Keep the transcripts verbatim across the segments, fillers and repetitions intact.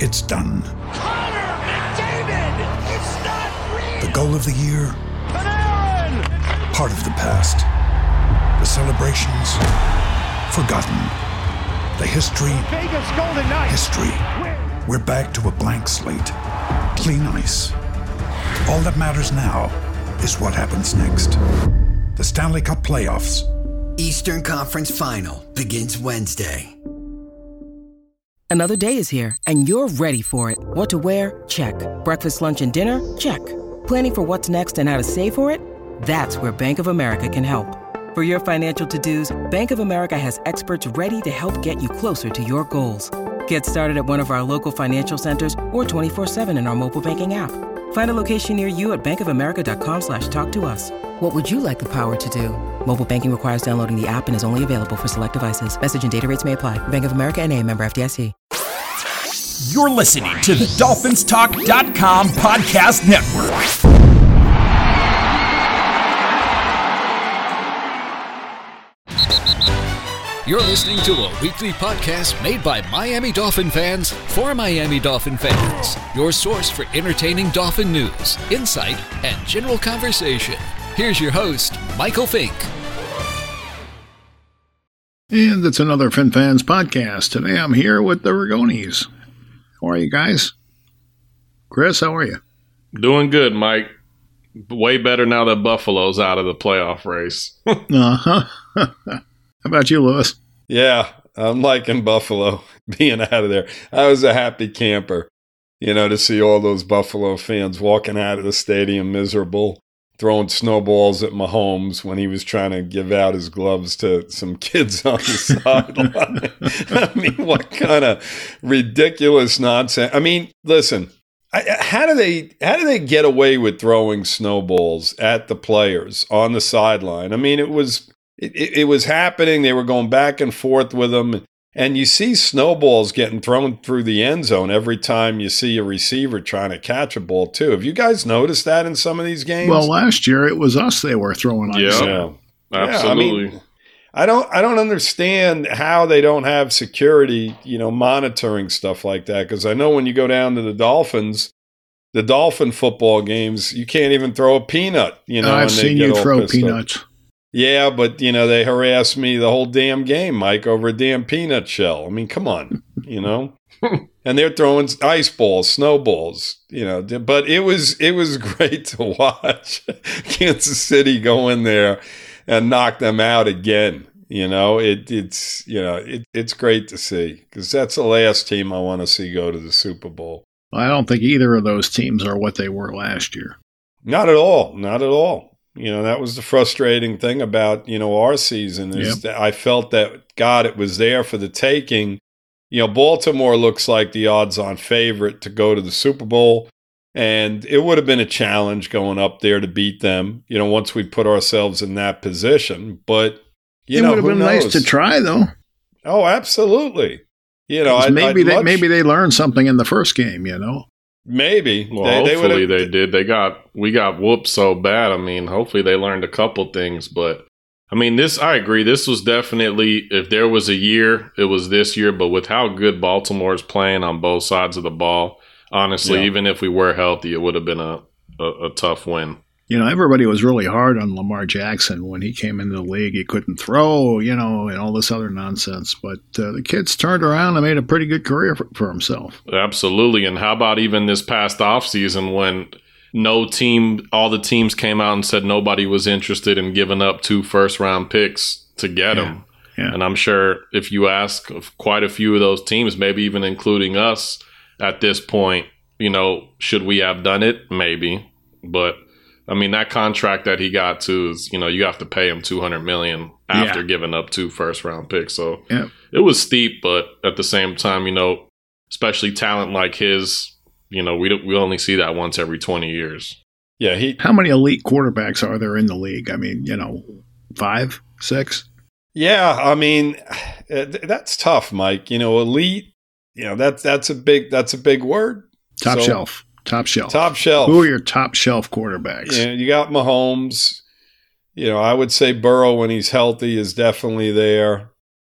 it's done. Connor McDavid! It's not real! The goal of the year? Panarin! Part of the past. The celebrations? Forgotten. The history? Vegas Golden Knights! History. We're back to a blank slate. Clean ice. All that matters now is what happens next. The Stanley Cup playoffs. Eastern Conference Final begins Wednesday. Another day is here, and you're ready for it. What to wear? Check. Breakfast, lunch, and dinner? Check. Planning for what's next and how to save for it? That's where Bank of America can help. For your financial to-dos, Bank of America has experts ready to help get you closer to your goals. Get started at one of our local financial centers or twenty-four seven in our mobile banking app. Find a location near you at bankofamerica.com slash talk to us. What would you like the power to do? Mobile banking requires downloading the app and is only available for select devices. Message and data rates may apply. Bank of America N A, member F D I C. You're listening to the Dolphins Talk dot com podcast network. You're listening to a weekly podcast made by Miami Dolphin fans for Miami Dolphin fans. Your source for entertaining Dolphin news, insight, and general conversation. Here's your host, Michael Fink. And it's another Fin Fans podcast. Today I'm here with the Ragonis. How are you guys? Chris, how are you? Doing good, Mike. Way better now that Buffalo's out of the playoff race. uh-huh. How about you, Lewis? Yeah, I'm liking Buffalo being out of there. I was a happy camper, you know, to see all those Buffalo fans walking out of the stadium miserable, throwing snowballs at Mahomes when he was trying to give out his gloves to some kids on the sideline. I mean, what kind of ridiculous nonsense. I mean, listen, I, how do they how do they get away with throwing snowballs at the players on the sideline? I mean, it was it, it was happening. They were going back and forth with them. And you see snowballs getting thrown through the end zone every time you see a receiver trying to catch a ball, too. Have you guys noticed that in some of these games? Well, last year it was us they were throwing on. Yeah, yeah. absolutely. Yeah, I mean, I don't, I don't understand how they don't have security, you know, monitoring stuff like that. Because I know when you go down to the Dolphins, the Dolphin football games, you can't even throw a peanut. You know, I've and they seen get you all throw pissed peanuts. off. Yeah, but, you know, they harassed me the whole damn game, Mike, over a damn peanut shell. I mean, come on, you know? And they're throwing ice balls, snowballs, you know. But it was it was great to watch Kansas City go in there and knock them out again. You know, it it's, you know, it, it's great to see because that's the last team I want to see go to the Super Bowl. I don't think either of those teams are what they were last year. Not at all. Not at all. You know, that was the frustrating thing about, you know, our season is Yep. that I felt that, God, it was there for the taking. You know, Baltimore looks like the odds-on favorite to go to the Super Bowl, and it would have been a challenge going up there to beat them, you know, once we put ourselves in that position. But, you it know, would have who been knows? nice to try, though. Oh, absolutely. You know, I'd, maybe I'd they much- maybe they learned something in the first game, you know. Maybe. Well, They- they hopefully would've- they did. They got we got whooped so bad. I mean, hopefully they learned a couple things. But I mean, this I agree. This was definitely, if there was a year, it was this year. But with how good Baltimore's playing on both sides of the ball, honestly, Yeah. even if we were healthy, it would have been a, a, a tough win. You know, everybody was really hard on Lamar Jackson when he came into the league. He couldn't throw, you know, and all this other nonsense. But uh, the kid's turned around and made a pretty good career for, for himself. Absolutely. And how about even this past offseason when no team, all the teams came out and said nobody was interested in giving up two first-round picks to get Yeah. him. Yeah. And I'm sure if you ask of quite a few of those teams, maybe even including us at this point, you know, should we have done it? Maybe. But I mean, that contract that he got too is, you know, you have to pay him two hundred million dollars after Yeah. giving up two first round picks. So Yeah. it was steep, but at the same time, you know, especially talent like his, you know, we don't, we only see that once every twenty years. Yeah, he How many elite quarterbacks are there in the league? I mean, you know, five, six? Yeah, I mean, that's tough, Mike. You know, elite, you know, that's that's a big that's a big word. Top So, shelf. Top shelf. Top shelf. Who are your top shelf quarterbacks? You know, you got Mahomes. You know, I would say Burrow when he's healthy is definitely there.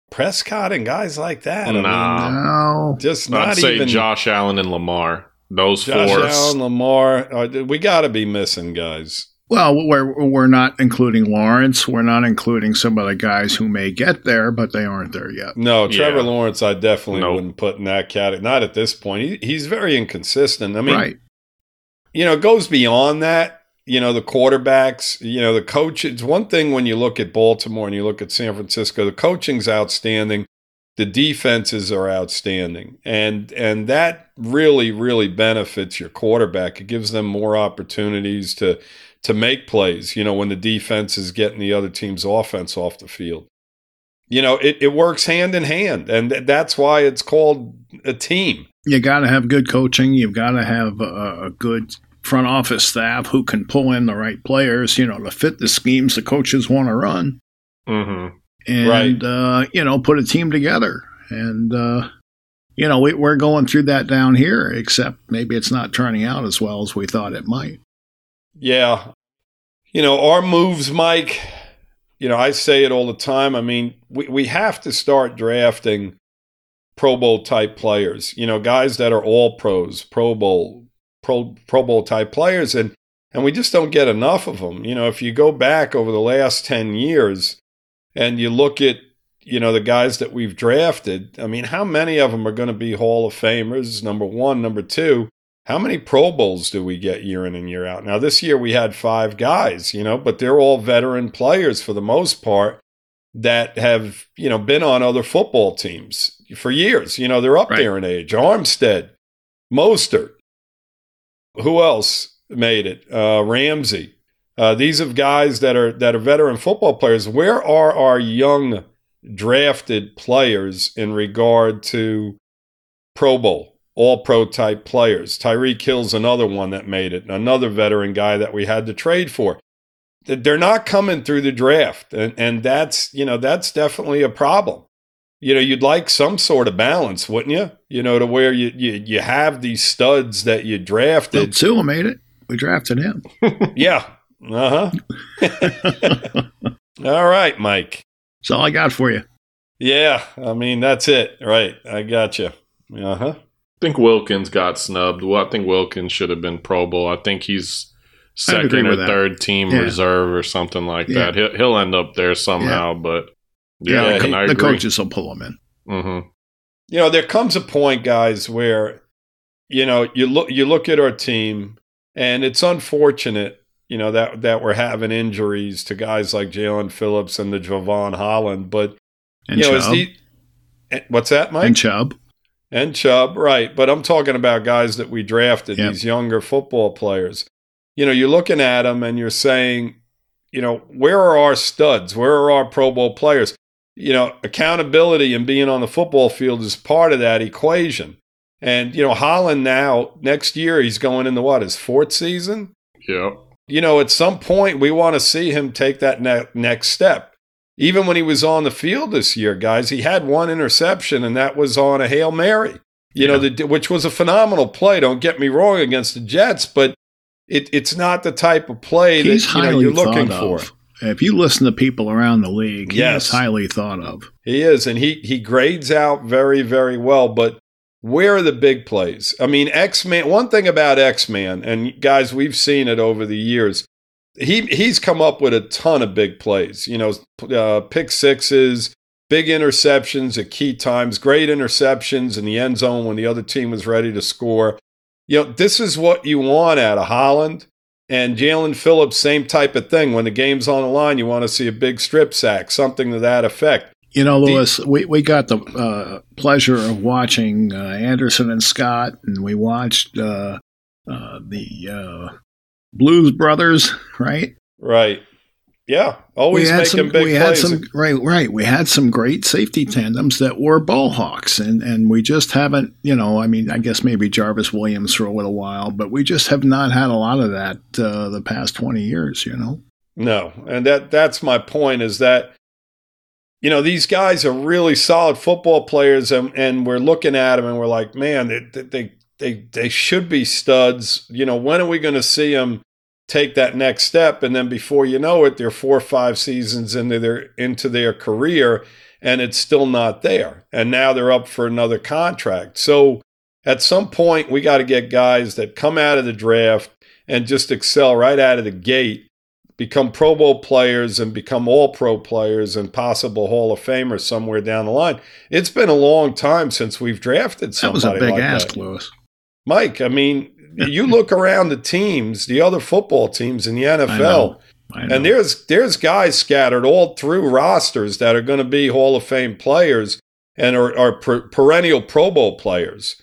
Prescott and guys like that. Nah. I mean, No. just not I'd say even Josh Allen and Lamar. Those Josh four. Allen, Lamar. Uh, we got to be missing guys. Well, we're we're not including Lawrence. We're not including some of the guys who may get there, but they aren't there yet. No, Trevor Yeah. Lawrence, I definitely Nope. wouldn't put in that category. Not at this point. He, he's very inconsistent. I mean, Right. you know, it goes beyond that. You know, the quarterbacks, you know, the coach. It's one thing when you look at Baltimore and you look at San Francisco, the coaching's outstanding. The defenses are outstanding. And and that really, really benefits your quarterback. It gives them more opportunities to to make plays, you know, when the defense is getting the other team's offense off the field. You know, it, it works hand in hand. And th- that's why it's called a team. You got to have good coaching. You've got to have a, a good front office staff who can pull in the right players, you know, to fit the schemes the coaches want to run. Mm-hmm. And, Right. uh, you know, put a team together. And, uh, you know, we, we're going through that down here, except maybe it's not turning out as well as we thought it might. Yeah. You know, our moves, Mike, you know, I say it all the time. I mean, we, we have to start drafting Pro Bowl type players, you know, guys that are all pros, Pro Bowl, Pro, Pro Bowl type players. And, and we just don't get enough of them. You know, if you go back over the last ten years and you look at, you know, the guys that we've drafted, I mean, how many of them are going to be Hall of Famers? Number one. Number two, how many Pro Bowls do we get year in and year out? Now, this year we had five guys, you know, but they're all veteran players for the most part that have, you know, been on other football teams for years. You know, they're up Right. there in age. Armstead, Mostert. Who else made it? Uh, Ramsey. Uh, these are guys that are that are veteran football players. Where are our young drafted players in regard to Pro Bowl? All-pro type players. Tyreek Hill's another one that made it, another veteran guy that we had to trade for. They're not coming through the draft, and, and that's, you know, that's definitely a problem. You know, you'd like some sort of balance, wouldn't you? You know, to where you you, you have these studs that you Bill drafted. Tua made it. We drafted him. Yeah. Uh-huh. All right, Mike. That's all I got for you. Yeah, I mean, that's it. Right. I got you. Uh-huh. I think Wilkins got snubbed. Well, I think Wilkins should have been Pro Bowl. I think he's I'd agree second or with that. third team Yeah. reserve or something like Yeah. that. He'll, he'll end up there somehow, but yeah, Yeah, I, the, I the agree. coaches will pull him in. Mm-hmm. You know, there comes a point, guys, where, you know, you look you look at our team, and it's unfortunate, you know, that that we're having injuries to guys like Jalen Phillips and the Javon Holland. But And you know, Chubb. is the eh, what's that, Mike? and Chubb. And Chubb, right. But I'm talking about guys that we drafted, Yep. these younger football players. You know, you're looking at them and you're saying, you know, where are our studs? Where are our Pro Bowl players? You know, accountability and being on the football field is part of that equation. And, you know, Holland now, next year, he's going into what, his fourth season? Yep. You know, at some point, we want to see him take that ne- next step. Even when he was on the field this year, guys, he had one interception, and that was on a Hail Mary, you know, the, which was a phenomenal play. Don't get me wrong against the Jets, but it, it's not the type of play He's that you know, highly you're looking thought for. of. If you listen to people around the league, Yes. he's highly thought of. He is, and he he grades out very, very well. But where are the big plays? I mean, X-Man, one thing about X-Man, and guys, we've seen it over the years, he he's come up with a ton of big plays. You know, uh, pick sixes, big interceptions at key times, great interceptions in the end zone when the other team was ready to score. You know, this is what you want out of Holland. And Jalen Phillips, same type of thing. When the game's on the line, you want to see a big strip sack, something to that effect. You know, Lewis, we, we got the uh, pleasure of watching uh, Anderson and Scott, and we watched uh, uh, the uh, Blues Brothers, right? Right. Yeah. Always we had making some, big we had plays. some right, right. We had some great safety tandems that were ball hawks, and, and we just haven't, you know, I mean, I guess maybe Jarvis Williams for a little while, but we just have not had a lot of that uh, the past twenty years, you know? No. And that that's my point is that, you know, these guys are really solid football players, and, and we're looking at them and we're like, man, they, they, they, they should be studs. You know, when are we going to see them take that next step, and then before you know it, they're four or five seasons into their into their career, and it's still not there. And now they're up for another contract. So at some point, we got to get guys that come out of the draft and just excel right out of the gate, become Pro Bowl players and become all-pro players and possible Hall of Famers somewhere down the line. It's been a long time since we've drafted somebody like that. That was a big like ask, that. Lewis. Mike, I mean, you look around the teams, the other football teams in the N F L, I know. I know. and there's there's guys scattered all through rosters that are going to be Hall of Fame players and are, are per- perennial Pro Bowl players.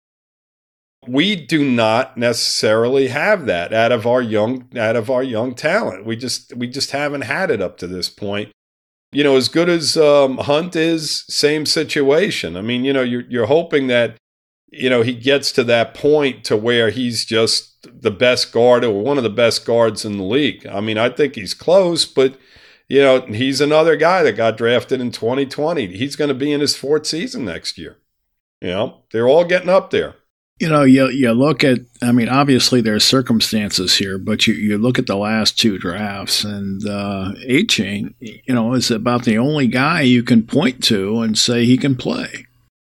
We do not necessarily have that out of our young out of our young talent. We just we just haven't had it up to this point. You know, as good as um, Hunt is, same situation. I mean, you know, you're you're hoping that, you know, he gets to that point to where he's just the best guard or one of the best guards in the league. I mean, I think he's close, but, you know, he's another guy that got drafted in twenty twenty. He's going to be in his fourth season next year. You know, they're all getting up there. You know, you you look at, I mean, obviously there's circumstances here, but you, you look at the last two drafts, and uh, A-Chain, you know, is about the only guy you can point to and say he can play.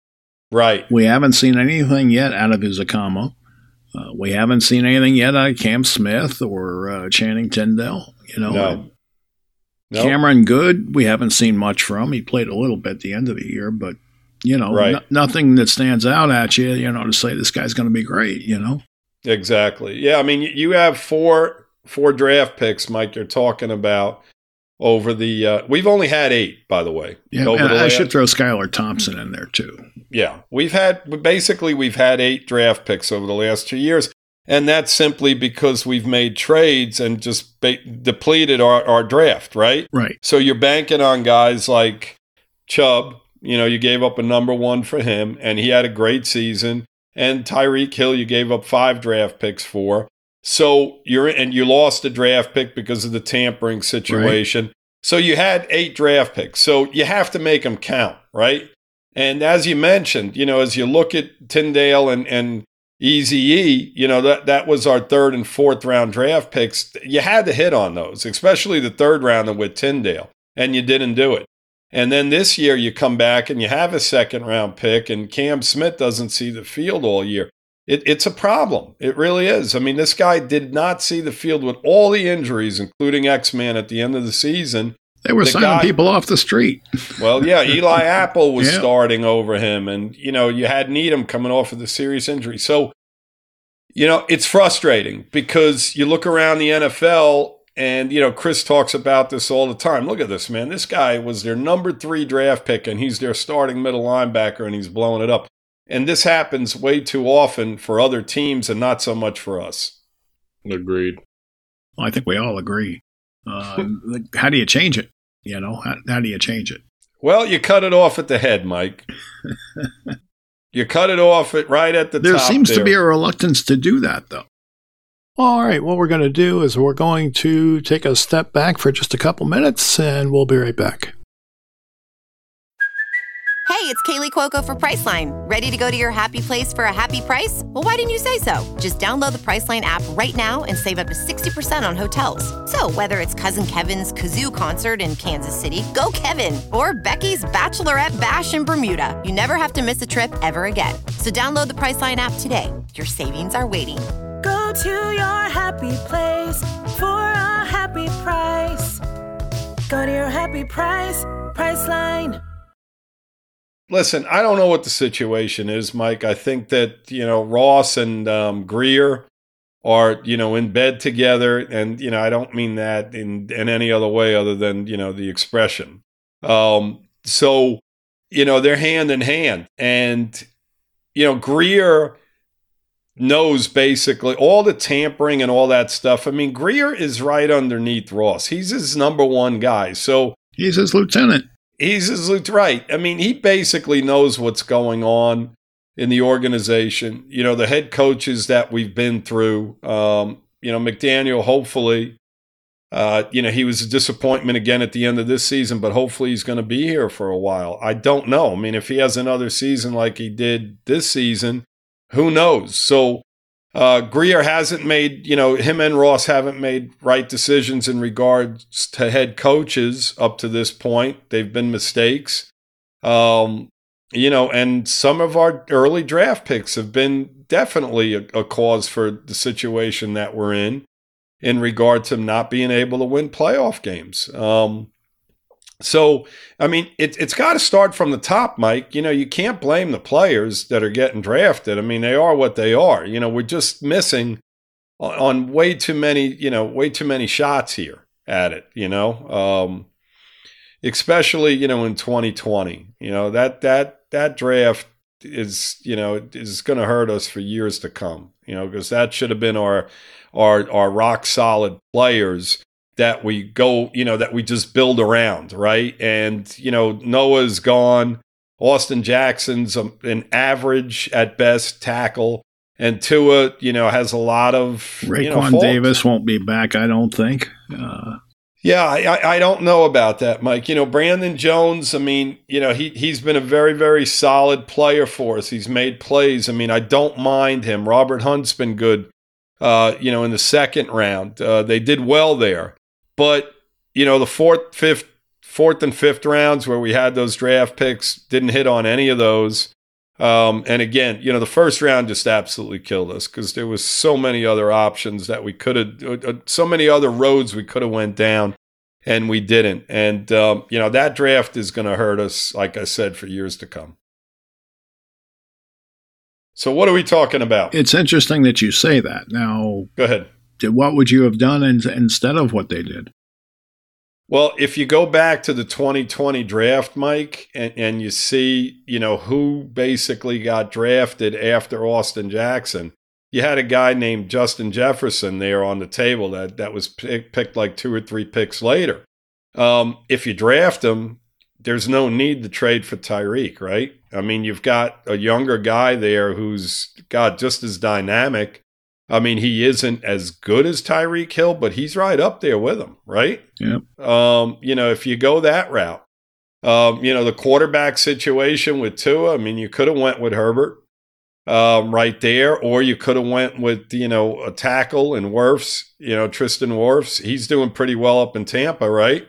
Right. We haven't seen anything yet out of Izakama. Uh, we haven't seen anything yet out of Cam Smith or uh, Channing Tindall. You know, no. Nope. Cameron Good, we haven't seen much from. He played a little bit at the end of the year, but, you know, right. no, nothing that stands out at you, you know, to say this guy's going to be great, you know? Exactly. Yeah, I mean, you have four four draft picks, Mike, you're talking about over the uh, – we've only had eight, by the way. Yeah, over and the I last, should throw Skylar Thompson in there too. Yeah, we've had – basically we've had eight draft picks over the last two years, and that's simply because we've made trades and just ba- depleted our, our draft, right? Right. So you're banking on guys like Chubb. You know, you gave up a number one for him, and he had a great season. And Tyreek Hill, you gave up five draft picks for. So you're and you lost a draft pick because of the tampering situation. Right. So you had eight draft picks. So you have to make them count, right? And as you mentioned, you know, as you look at Tyndale and and Eazy-E, you know, that that was our third and fourth round draft picks. You had to hit on those, especially the third rounder with Tyndale, and you didn't do it. And then this year you come back and you have a second round pick, and Cam Smith doesn't see the field all year. It, it's a problem. It really is. I mean, this guy did not see the field with all the injuries, including X-Man at the end of the season. They were the signing guy, people off the street. Well, yeah, Eli Apple was yeah. starting over him, and, you know, you had Needham coming off of the serious injury. So, you know, it's frustrating because you look around the N F L. And, you know, Chris talks about this all the time. Look at this, man. This guy was their number three draft pick, and he's their starting middle linebacker, and he's blowing it up. And this happens way too often for other teams and not so much for us. Agreed. Well, I think we all agree. Uh, how do you change it? You know, how, how do you change it? Well, you cut it off at the head, Mike. You cut it off at, right at the there top. There seems there. to be a reluctance to do that, though. All right, what we're going to do is we're going to take a step back for just a couple minutes, and we'll be right back. Hey, it's Kaylee Cuoco for Priceline. Ready to go to your happy place for a happy price? Well, why didn't you say so? Just download the Priceline app right now and save up to sixty percent on hotels. So whether it's Cousin Kevin's Kazoo Concert in Kansas City, go Kevin, or Becky's Bachelorette Bash in Bermuda, you never have to miss a trip ever again. So download the Priceline app today. Your savings are waiting. Go to your happy place for a happy price. Go to your happy price, Priceline. Listen, I don't know what the situation is, Mike. I think that, you know, Ross and um, Greer are, you know, in bed together. And, you know, I don't mean that in, in any other way other than, you know, the expression. Um, so, you know, they're hand in hand. And, you know, Greer knows basically all the tampering and all that stuff. I mean, Greer is right underneath Ross. He's his number one guy. So he's his lieutenant. He's his lieutenant. Right. I mean, he basically knows what's going on in the organization. You know, the head coaches that we've been through, um, you know, McDaniel, hopefully, uh, you know, he was a disappointment again at the end of this season, but hopefully he's going to be here for a while. I don't know. I mean, if he has another season like he did this season, who knows? So, Uh, Greer hasn't made, you know, him and Ross haven't made right decisions in regards to head coaches up to this point. They've been mistakes. Um, you know, and some of our early draft picks have been definitely a, a cause for the situation that we're in, in regard to not being able to win playoff games. Um, so, I mean, it, it's got to start from the top, Mike. You know, you can't blame the players that are getting drafted. I mean, they are what they are. You know, we're just missing on, on way too many, you know, way too many shots here at it, you know, um, especially, you know, in twenty twenty. You know, that that that draft is, you know, is going to hurt us for years to come, you know, because that should have been our our our rock solid players that we go, you know, that we just build around, right? And, you know, Noah's gone. Austin Jackson's a, an average at best tackle. And Tua, you know, has a lot of Raekwon you know, Davis won't be back, I don't think. Uh, yeah, I, I don't know about that, Mike. You know, Brandon Jones, I mean, you know, he, he's been a very, very solid player for us. He's made plays. I mean, I don't mind him. Robert Hunt's been good, uh, you know, in the second round. Uh, they did well there. But, you know, the fourth, fifth, fourth and fifth rounds where we had those draft picks didn't hit on any of those. Um, and again, you know, the first round just absolutely killed us because there was so many other options that we could have, uh, so many other roads we could have went down, and we didn't. And, um, you know, that draft is going to hurt us, like I said, for years to come. So what are we talking about? It's interesting that you say that. Now, go ahead. What would you have done in, instead of what they did? Well, if you go back to the twenty twenty draft, Mike, and, and you see, you know, who basically got drafted after Austin Jackson, you had a guy named Justin Jefferson there on the table that, that was pick, picked like two or three picks later. Um, if you draft him, there's no need to trade for Tyreek, right? I mean, you've got a younger guy there who's, God, just as dynamic. I mean, he isn't as good as Tyreek Hill, but he's right up there with him, right? Yep. Um, you know, if you go that route, um, you know, the quarterback situation with Tua, I mean, you could have went with Herbert um, right there, or you could have went with, you know, a tackle and Wirfs, you know, Tristan Wirfs. He's doing pretty well up in Tampa, right?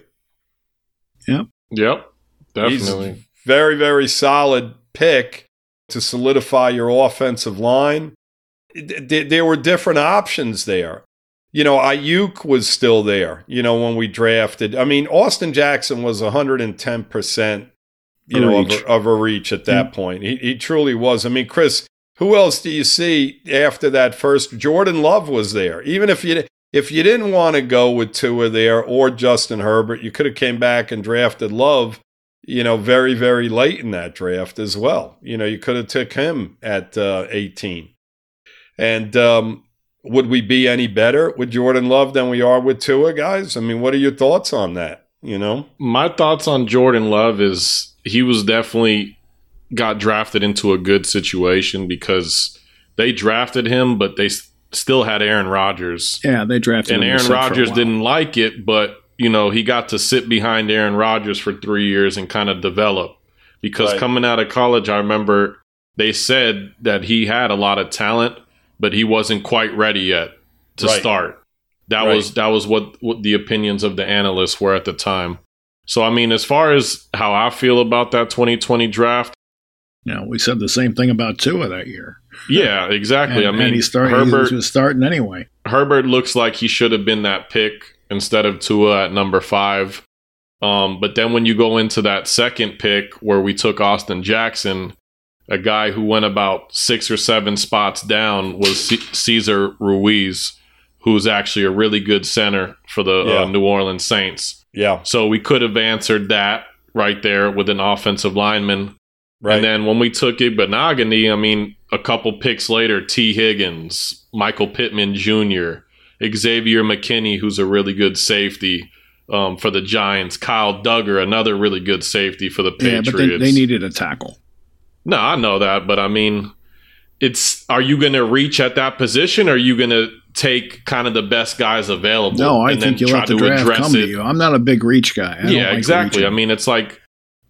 Yep. Yep, definitely. He's very, very solid pick to solidify your offensive line. There were different options there. You know, Ayuk was still there, you know, when we drafted. I mean, Austin Jackson was one hundred ten percent, you a know, reach. of a, of a reach at that yeah. point. He, he truly was. I mean, Chris, who else do you see after that first? Jordan Love was there. Even if you if you didn't want to go with Tua there or Justin Herbert, you could have came back and drafted Love, you know, very, very late in that draft as well. You know, you could have took him at uh, eighteen. And um, would we be any better with Jordan Love than we are with Tua, guys? I mean, what are your thoughts on that? You know, my thoughts on Jordan Love is he was definitely got drafted into a good situation because they drafted him, but they s- still had Aaron Rodgers. Yeah, they drafted and him. And Aaron Rodgers didn't like it, but, you know, he got to sit behind Aaron Rodgers for three years and kind of develop. Because right. coming out of college, I remember they said that he had a lot of talent, but he wasn't quite ready yet to right. start. That right. was that was what, what the opinions of the analysts were at the time. So, I mean, as far as how I feel about that twenty twenty draft. Yeah, we said the same thing about Tua that year. Yeah, exactly. and, I mean, and he, started, Herbert, he was starting anyway. Herbert looks like he should have been that pick instead of Tua at number five. Um, but then when you go into that second pick where we took Austin Jackson, a guy who went about six or seven spots down was C- Cesar Ruiz, who's actually a really good center for the yeah. uh, New Orleans Saints. Yeah. So we could have answered that right there with an offensive lineman. Right. And then when we took Igbinoghene, I mean, a couple picks later, T. Higgins, Michael Pittman Junior, Xavier McKinney, who's a really good safety um, for the Giants, Kyle Duggar, another really good safety for the Patriots. Yeah, but they, they needed a tackle. No, I know that, but I mean, it's are you going to reach at that position, or are you going to take kind of the best guys available? No, I and think then you try let the to draft address come it? to you. I'm not a big reach guy. I yeah, like exactly. reaching. I mean, it's like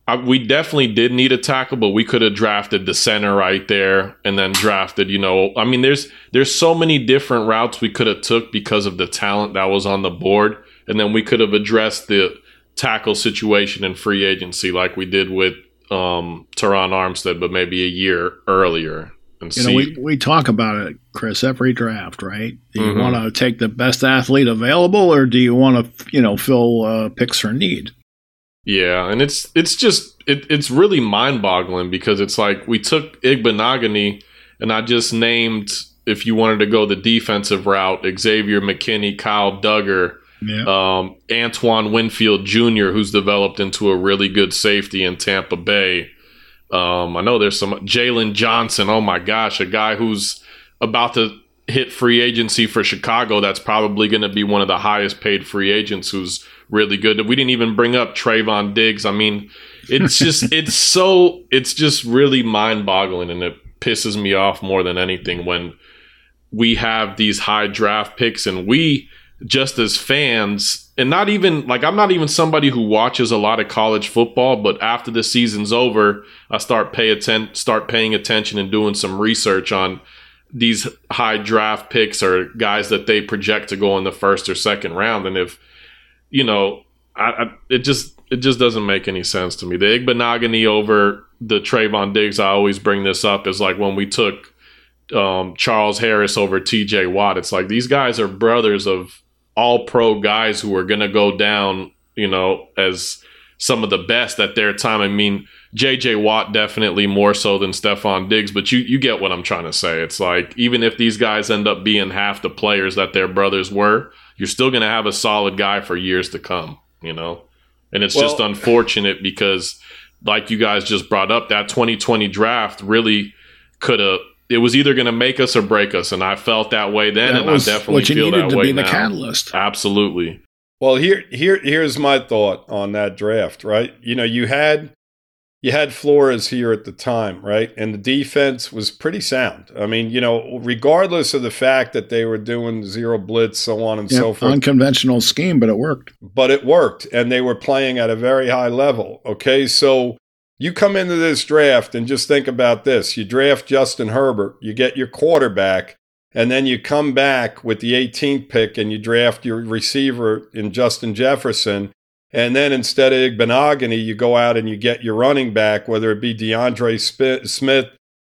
I, we definitely did need a tackle, but we could have drafted the center right there and then drafted, you know, I mean, there's there's so many different routes we could have took because of the talent that was on the board. And then we could have addressed the tackle situation in free agency like we did with um, Teron Armstead, but maybe a year earlier. And you see. know, we, we talk about it, Chris, every draft, right? Do you Mm-hmm. want to take the best athlete available, or do you want to, you know, fill uh, picks for need? Yeah, and it's it's just it, it's really mind-boggling because it's like we took Igbenogany and I just named, if you wanted to go the defensive route, Xavier McKinney, Kyle Duggar, Yeah. um, Antoine Winfield Junior, who's developed into a really good safety in Tampa Bay. Um, I know there's some Jalen Johnson. Oh my gosh, a guy who's about to hit free agency for Chicago. That's probably going to be one of the highest paid free agents who's really good. We didn't even bring up Trayvon Diggs. I mean, it's just, it's so, it's just really mind boggling, and it pisses me off more than anything when we have these high draft picks and we, just as fans, and not even like I'm not even somebody who watches a lot of college football, but after the season's over, I start pay atten- start paying attention and doing some research on these high draft picks or guys that they project to go in the first or second round. And if you know, I, I, it just it just doesn't make any sense to me. The Igbenogany over the Trayvon Diggs, I always bring this up, is like when we took um, Charles Harris over T J Watt. It's like these guys are brothers of all pro guys who are going to go down, you know, as some of the best at their time. I mean, J J Watt definitely more so than Stephon Diggs, but you, you get what I'm trying to say. It's like, even if these guys end up being half the players that their brothers were, you're still going to have a solid guy for years to come, you know? And it's well, just unfortunate because, like you guys just brought up, that twenty twenty draft really could have, it was either going to make us or break us, and I felt that way then, that and I definitely feel that to way be now. The catalyst. Absolutely. Well, here, here, here's my thought on that draft. Right, you know, you had you had Flores here at the time, right, and the defense was pretty sound. I mean, you know, regardless of the fact that they were doing zero blitz, so on and yeah, so forth, unconventional scheme, but it worked. But it worked, and they were playing at a very high level. Okay, so. You come into this draft and just think about this. You draft Justin Herbert, you get your quarterback, and then you come back with the eighteenth pick and you draft your receiver in Justin Jefferson. And then instead of Igbenogany, you go out and you get your running back, whether it be DeAndre Smith,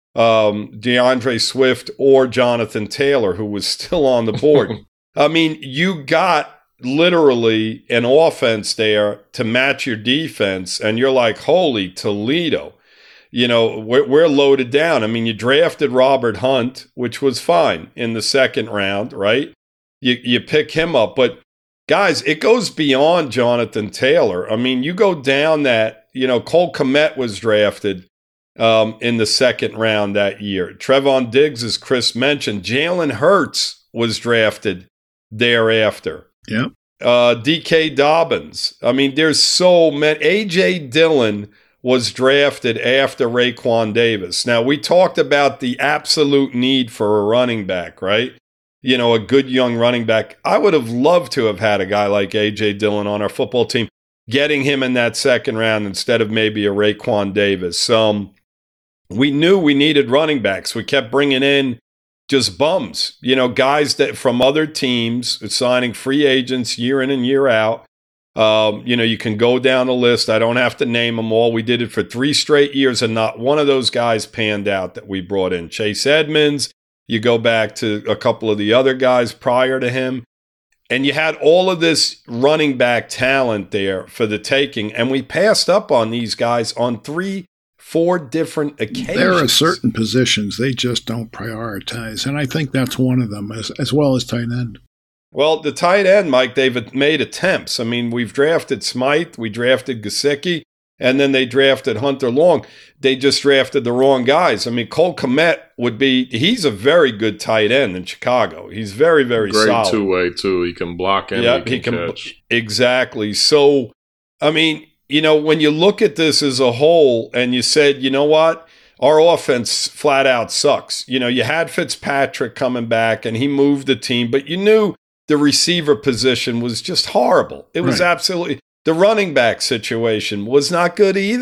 um, DeAndre Swift, or Jonathan Taylor, who was still on the board. I mean, you got literally an offense there to match your defense, and you're like, holy Toledo, you know, we're, we're loaded down. I mean, you drafted Robert Hunt, which was fine in the second round, right? You you pick him up, but guys, it goes beyond Jonathan Taylor. I mean, you go down that, you know, Cole Kmet was drafted um, in the second round that year. Trevon Diggs, as Chris mentioned, Jalen Hurts was drafted thereafter. Yeah. Uh, D K Dobbins. I mean, there's so many. A J Dillon was drafted after Raekwon Davis. Now, we talked about the absolute need for a running back, right? You know, a good young running back. I would have loved to have had a guy like A J Dillon on our football team, getting him in that second round instead of maybe a Raekwon Davis. Um, we knew we needed running backs. We kept bringing in just bums, you know, guys that from other teams, signing free agents year in and year out. Um, you know, you can go down the list. I don't have to name them all. We did it for three straight years, and not one of those guys panned out that we brought in. Chase Edmonds, you go back to a couple of the other guys prior to him, and you had all of this running back talent there for the taking, and we passed up on these guys on three Four different occasions. There are certain positions they just don't prioritize, and I think that's one of them, as, as well as tight end. Well, the tight end, Mike, they've made attempts. I mean, we've drafted Smythe, we drafted Gesicki, and then they drafted Hunter Long. They just drafted the wrong guys. I mean, Cole Kmet would be, he's a very good tight end in Chicago. He's very, very Great solid. Great two-way, too. He can block and yeah, he can, he can catch. Exactly. So, I mean, you know, when you look at this as a whole and you said, you know what, our offense flat out sucks. You know, you had Fitzpatrick coming back and he moved the team, but you knew the receiver position was just horrible. It was right. absolutely, the running back situation was not good either.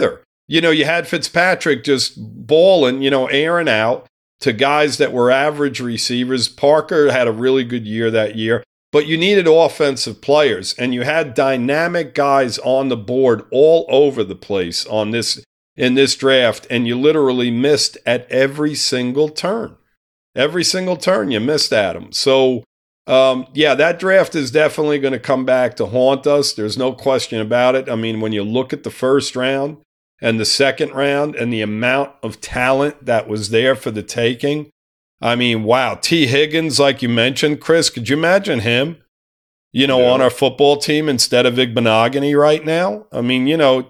you know, you had Fitzpatrick just balling, you know, airing out to guys that were average receivers. Parker had a really good year that year, but you needed offensive players, and you had dynamic guys on the board all over the place on this in this draft, and you literally missed at every single turn. Every single turn you missed at them. So, um, yeah, that draft is definitely going to come back to haunt us. There's no question about it. I mean, when you look at the first round and the second round and the amount of talent that was there for the taking, I mean, wow. T. Higgins, like you mentioned, Chris, could you imagine him, you know, yeah. on our football team instead of Igbenogany right now? I mean, you know,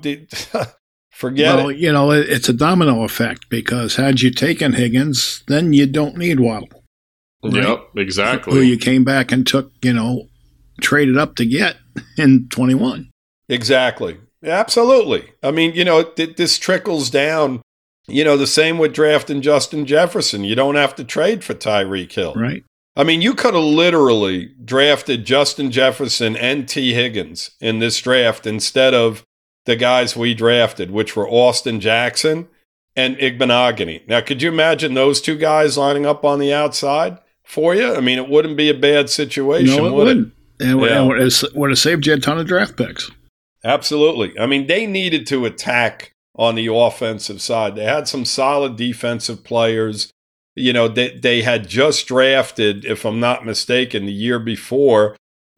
forget well, it. you know, it's a domino effect, because had you taken Higgins, then you don't need Waddle. Right? Yep, exactly. Who you came back and took, you know, traded up to get in twenty-one. Exactly. Absolutely. I mean, you know, th- this trickles down, you know, the same with drafting Justin Jefferson. You don't have to trade for Tyreek Hill. Right. I mean, you could have literally drafted Justin Jefferson and T. Higgins in this draft instead of the guys we drafted, which were Austin Jackson and Igbenogany. Now, could you imagine those two guys lining up on the outside for you? I mean, it wouldn't be a bad situation, no, it would wouldn't. it? And yeah. it would have saved you a ton of draft picks. Absolutely. I mean, they needed to attack on the offensive side. They had some solid defensive players. You know, they, they had just drafted, if I'm not mistaken, the year before,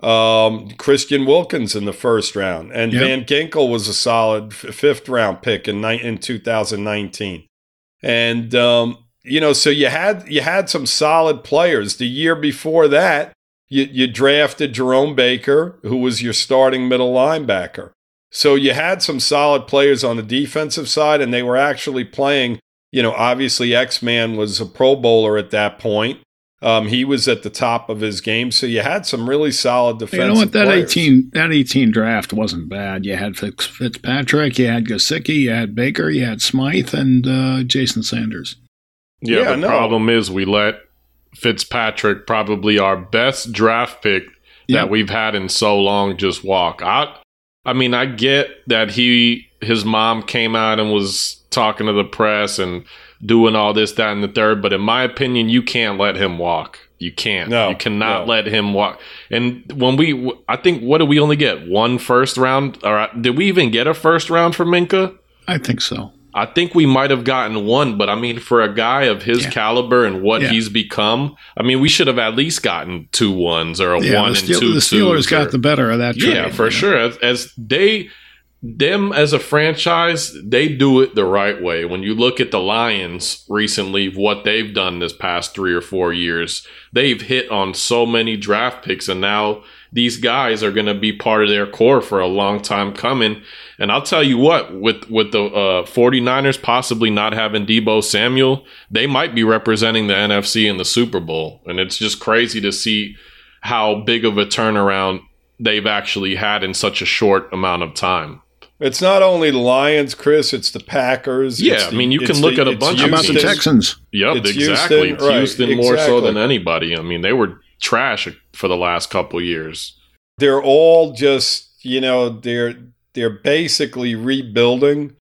um, Christian Wilkins in the first round. And yep. Van Ginkel was a solid f- fifth round pick in, ni- in two thousand nineteen. And, um, you know, so you had you had some solid players. The year before that, you, you drafted Jerome Baker, who was your starting middle linebacker. So you had some solid players on the defensive side, and they were actually playing, you know, obviously X-Man was a Pro Bowler at that point. Um, he was at the top of his game. So you had some really solid defensive You know what, that players. eighteen that eighteen draft wasn't bad. You had Fitz, Fitzpatrick, you had Gesicki, you had Baker, you had Smythe, and uh, Jason Sanders. Yeah, Yeah, the no. problem is we let Fitzpatrick, probably our best draft pick Yeah. that we've had in so long, just walk. I, I mean, I get that he, his mom came out and was talking to the press and doing all this, that, and the third. But in my opinion, you can't let him walk. You can't. No, you cannot no. let him walk. And when we, I think, what did we only get? One first round? Or did we even get a first round for Minka? I think so. I think we might have gotten one, but I mean, for a guy of his Yeah. caliber and what Yeah. he's become, I mean, we should have at least gotten two ones or a Yeah, one the, and Steel, two the Steelers twos got or- the better of that trade. yeah, for you know. sure. As, as they, them as a franchise, they do it the right way. When you look at the Lions recently, what they've done this past three or four years, they've hit on so many draft picks, and now these guys are going to be part of their core for a long time coming. And I'll tell you what, with, with the uh, 49ers possibly not having Deebo Samuel, they might be representing the N F C in the Super Bowl. And it's just crazy to see how big of a turnaround they've actually had in such a short amount of time. It's not only the Lions, Chris, it's the Packers. Yeah, it's I the- mean, you can it's look the- at a it's bunch How of about the teams. Texans? Yep, It's exactly. Houston, It's right, Houston more so exactly. than anybody. I mean, they were trash for the last couple years. They're all just, you know, they're they're basically rebuilding,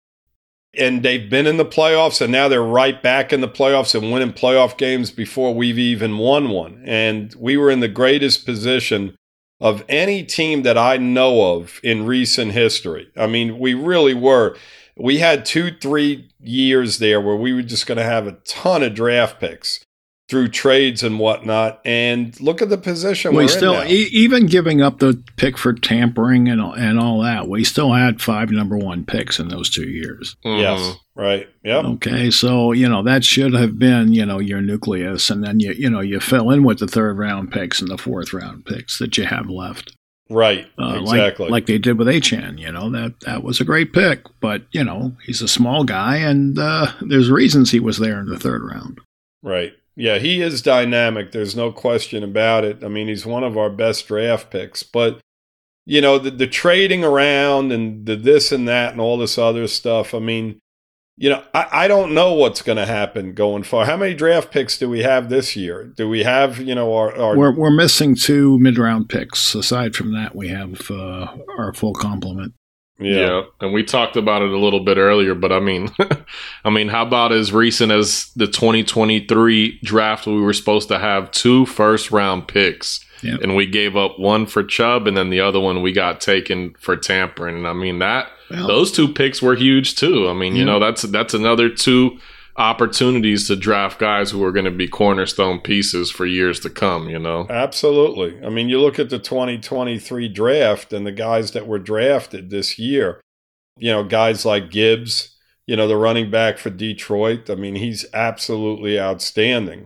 and they've been in the playoffs, and now they're right back in the playoffs and winning playoff games before we've even won one. And we were in the greatest position of any team that I know of in recent history. I mean, we really were. We had two, three years there where we were just going to have a ton of draft picks through trades and whatnot. And look at the position we're We still, in now. e- even giving up the pick for tampering and all, and all that, we still had five number one picks in those two years. Yes, right. Yep. Okay, so you know that should have been you know your nucleus, and then you you know you fill in with the third round picks and the fourth round picks that you have left. Right. Uh, exactly. Like, like they did with Achane, you know, that, that was a great pick. But, you know, he's a small guy, and uh, there's reasons he was there in the third round. Right. Yeah, he is dynamic. There's no question about it. I mean, he's one of our best draft picks. But, you know, the, the trading around and the this and that and all this other stuff, I mean, you know, I, I don't know what's going to happen going forward. How many draft picks do we have this year? Do we have, you know, our... our we're, we're missing two mid-round picks. Aside from that, we have uh, our full complement. Yeah. yeah, and we talked about it a little bit earlier, but I mean, I mean, how about as recent as the twenty twenty-three draft? We were supposed to have two first round picks, yep. and we gave up one for Chubb, and then the other one we got taken for tampering. And I mean that well, those two picks were huge too. I mean, yeah. you know, that's that's another two opportunities to draft guys who are going to be cornerstone pieces for years to come, you know? Absolutely. I mean, you look at the twenty twenty-three draft and the guys that were drafted this year, you know, guys like Gibbs, you know, the running back for Detroit. I mean, he's absolutely outstanding.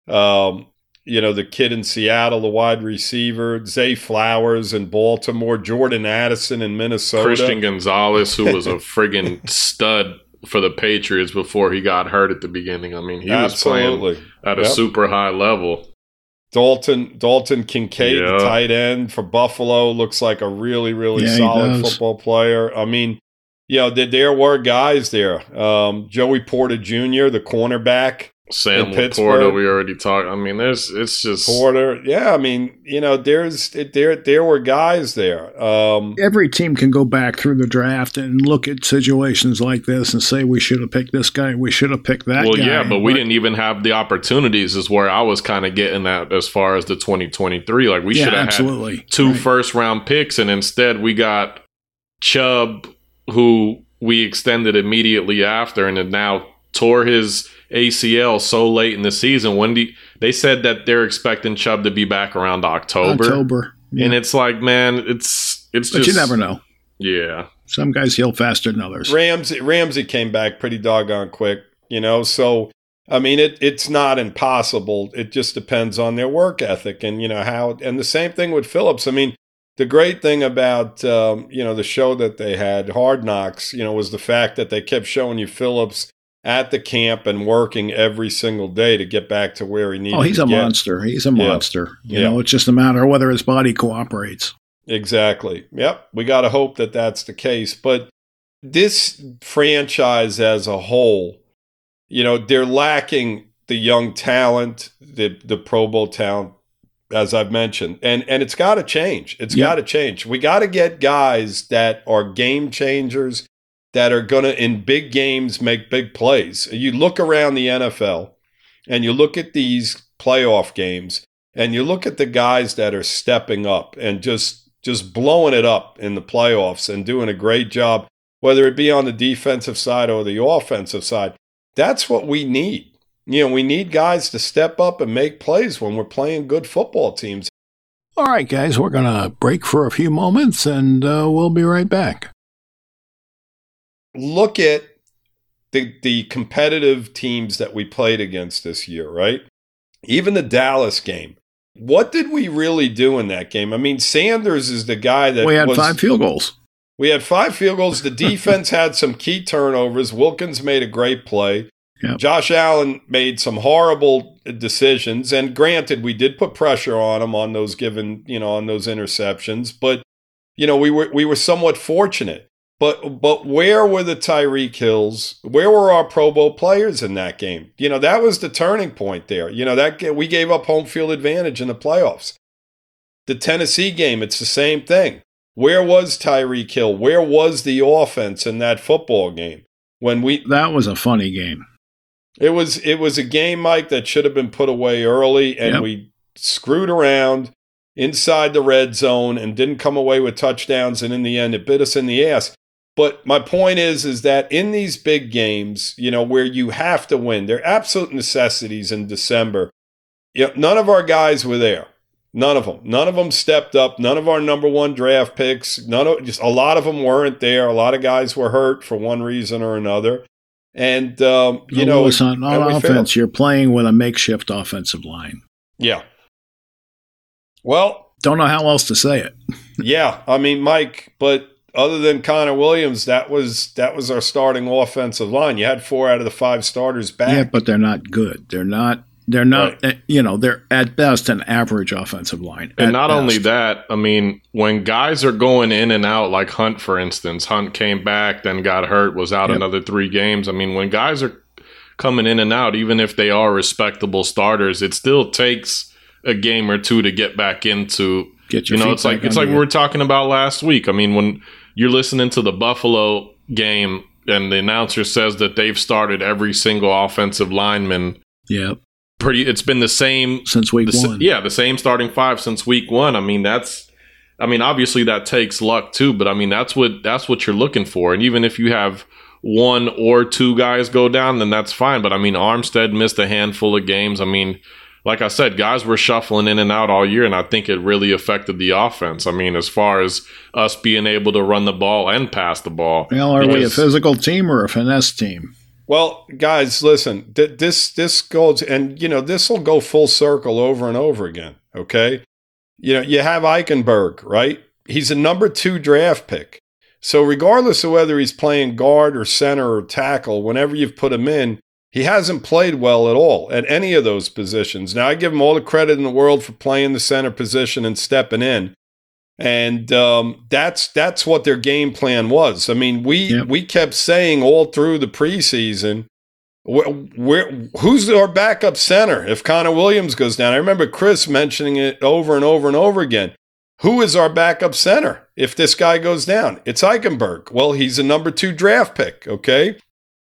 Um, you know, the kid in Seattle, the wide receiver, Zay Flowers in Baltimore, Jordan Addison in Minnesota. Christian Gonzalez, who was a friggin' stud for the Patriots before he got hurt at the beginning. I mean, he Absolutely. was playing at a yep. super high level. Dalton Dalton Kincaid, yeah. the tight end for Buffalo, looks like a really, really yeah, solid football player. I mean, you know, there, there were guys there. Um, Joey Porter Junior, the cornerback. Sam Porter, we already talked. I mean, there's it's just Porter. Yeah, I mean, you know, there's there there were guys there. Um, Every team can go back through the draft and look at situations like this and say we should have picked this guy, we should have picked that well, guy. Well, yeah, but we didn't even have the opportunities. Is where I was kind of getting at as far as the twenty twenty-three. Like we yeah, should have absolutely. had two right. first round picks, and instead we got Chubb, who we extended immediately after, and then now tore his A C L so late in the season. When do you, they said that they're expecting Chubb to be back around October. October, yeah. And it's like, man, it's it's but just you never know. Yeah, some guys heal faster than others. Ramsey Ramsey came back pretty doggone quick, you know. So I mean, it it's not impossible. It just depends on their work ethic and you know how. And the same thing with Phillips. I mean, the great thing about um, you know the show that they had, Hard Knocks, you know, was the fact that they kept showing you Phillips at the camp and working every single day to get back to where he needed to Oh, he's to a get. monster. He's a Yeah. monster. You Yeah. know, it's just a matter of whether his body cooperates. Exactly. Yep. We got to hope that that's the case. But this franchise as a whole, you know, they're lacking the young talent, the the Pro Bowl talent, as I've mentioned. And and it's got to change. It's Yeah. got to change. We got to get guys that are game changers, that are going to, in big games, make big plays. You look around the N F L and you look at these playoff games and you look at the guys that are stepping up and just, just blowing it up in the playoffs and doing a great job, whether it be on the defensive side or the offensive side. That's what we need. You know, we need guys to step up and make plays when we're playing good football teams. All right, guys, we're going to break for a few moments and uh, we'll be right back. Look at the the competitive teams that we played against this year, right? Even the Dallas game. What did we really do in that game? I mean, Sanders is the guy that we had was, five field goals. We had five field goals. The defense had some key turnovers. Wilkins made a great play. Yep. Josh Allen made some horrible decisions. And granted, we did put pressure on him on those given, you know, on those interceptions. But, you know, we were we were somewhat fortunate. But but where were the Tyreek Hills? Where were our Pro Bowl players in that game? You know, that was the turning point there. You know, that we gave up home field advantage in the playoffs. The Tennessee game, it's the same thing. Where was Tyreek Hill? Where was the offense in that football game? When we That was a funny game. It was it was a game, Mike, that should have been put away early, and Yep. we screwed around inside the red zone and didn't come away with touchdowns, and in the end, it bit us in the ass. But my point is, is that in these big games, you know, where you have to win, they're absolute necessities in December. You know, none of our guys were there. None of them. None of them stepped up. None of our number one draft picks. None of just a lot of them weren't there. A lot of guys were hurt for one reason or another. And um, you Well, know, Lewis, on, on and we offense, failed. you're playing with a makeshift offensive line. Yeah. Well, Don't know how else to say it. yeah. I mean, Mike, but other than Connor Williams, that was that was our starting offensive line. You had four out of the five starters back. Yeah, but they're not good. They're not. They're not. Right. uh, You know, they're at best an average offensive line. And At not only best. that, I mean, when guys are going in and out, like Hunt, for instance, Hunt came back, then got hurt, was out Yep. another three games. I mean, when guys are coming in and out, even if they are respectable starters, it still takes a game or two to get back into. Get your you know, feet it's like back it's like under we you. were talking about last week. I mean, when you're listening to the Buffalo game and the announcer says that they've started every single offensive lineman. Yep. Pretty, it's been the same since week the, one. Yeah, the same starting five since week one. I mean, that's, I mean, obviously that takes luck too, but I mean, that's what that's what you're looking for. And even if you have one or two guys go down, then that's fine. But I mean, Armstead missed a handful of games. I mean, like I said, guys were shuffling in and out all year, and I think it really affected the offense. I mean, as far as us being able to run the ball and pass the ball. Well, are we a physical team or a finesse team? Well, guys, listen, th- this this goes, and, you know, this will go full circle over and over again, okay? You know, you have Eichenberg, right? He's a number two draft pick. So regardless of whether he's playing guard or center or tackle, whenever you've put him in, he hasn't played well at all at any of those positions. Now, I give him all the credit in the world for playing the center position and stepping in. And um, that's that's what their game plan was. I mean, we yep. we kept saying all through the preseason, we're, we're, who's our backup center if Connor Williams goes down? I remember Chris mentioning it over and over and over again. Who is our backup center if this guy goes down? It's Eichenberg. Well, he's a number two draft pick, okay?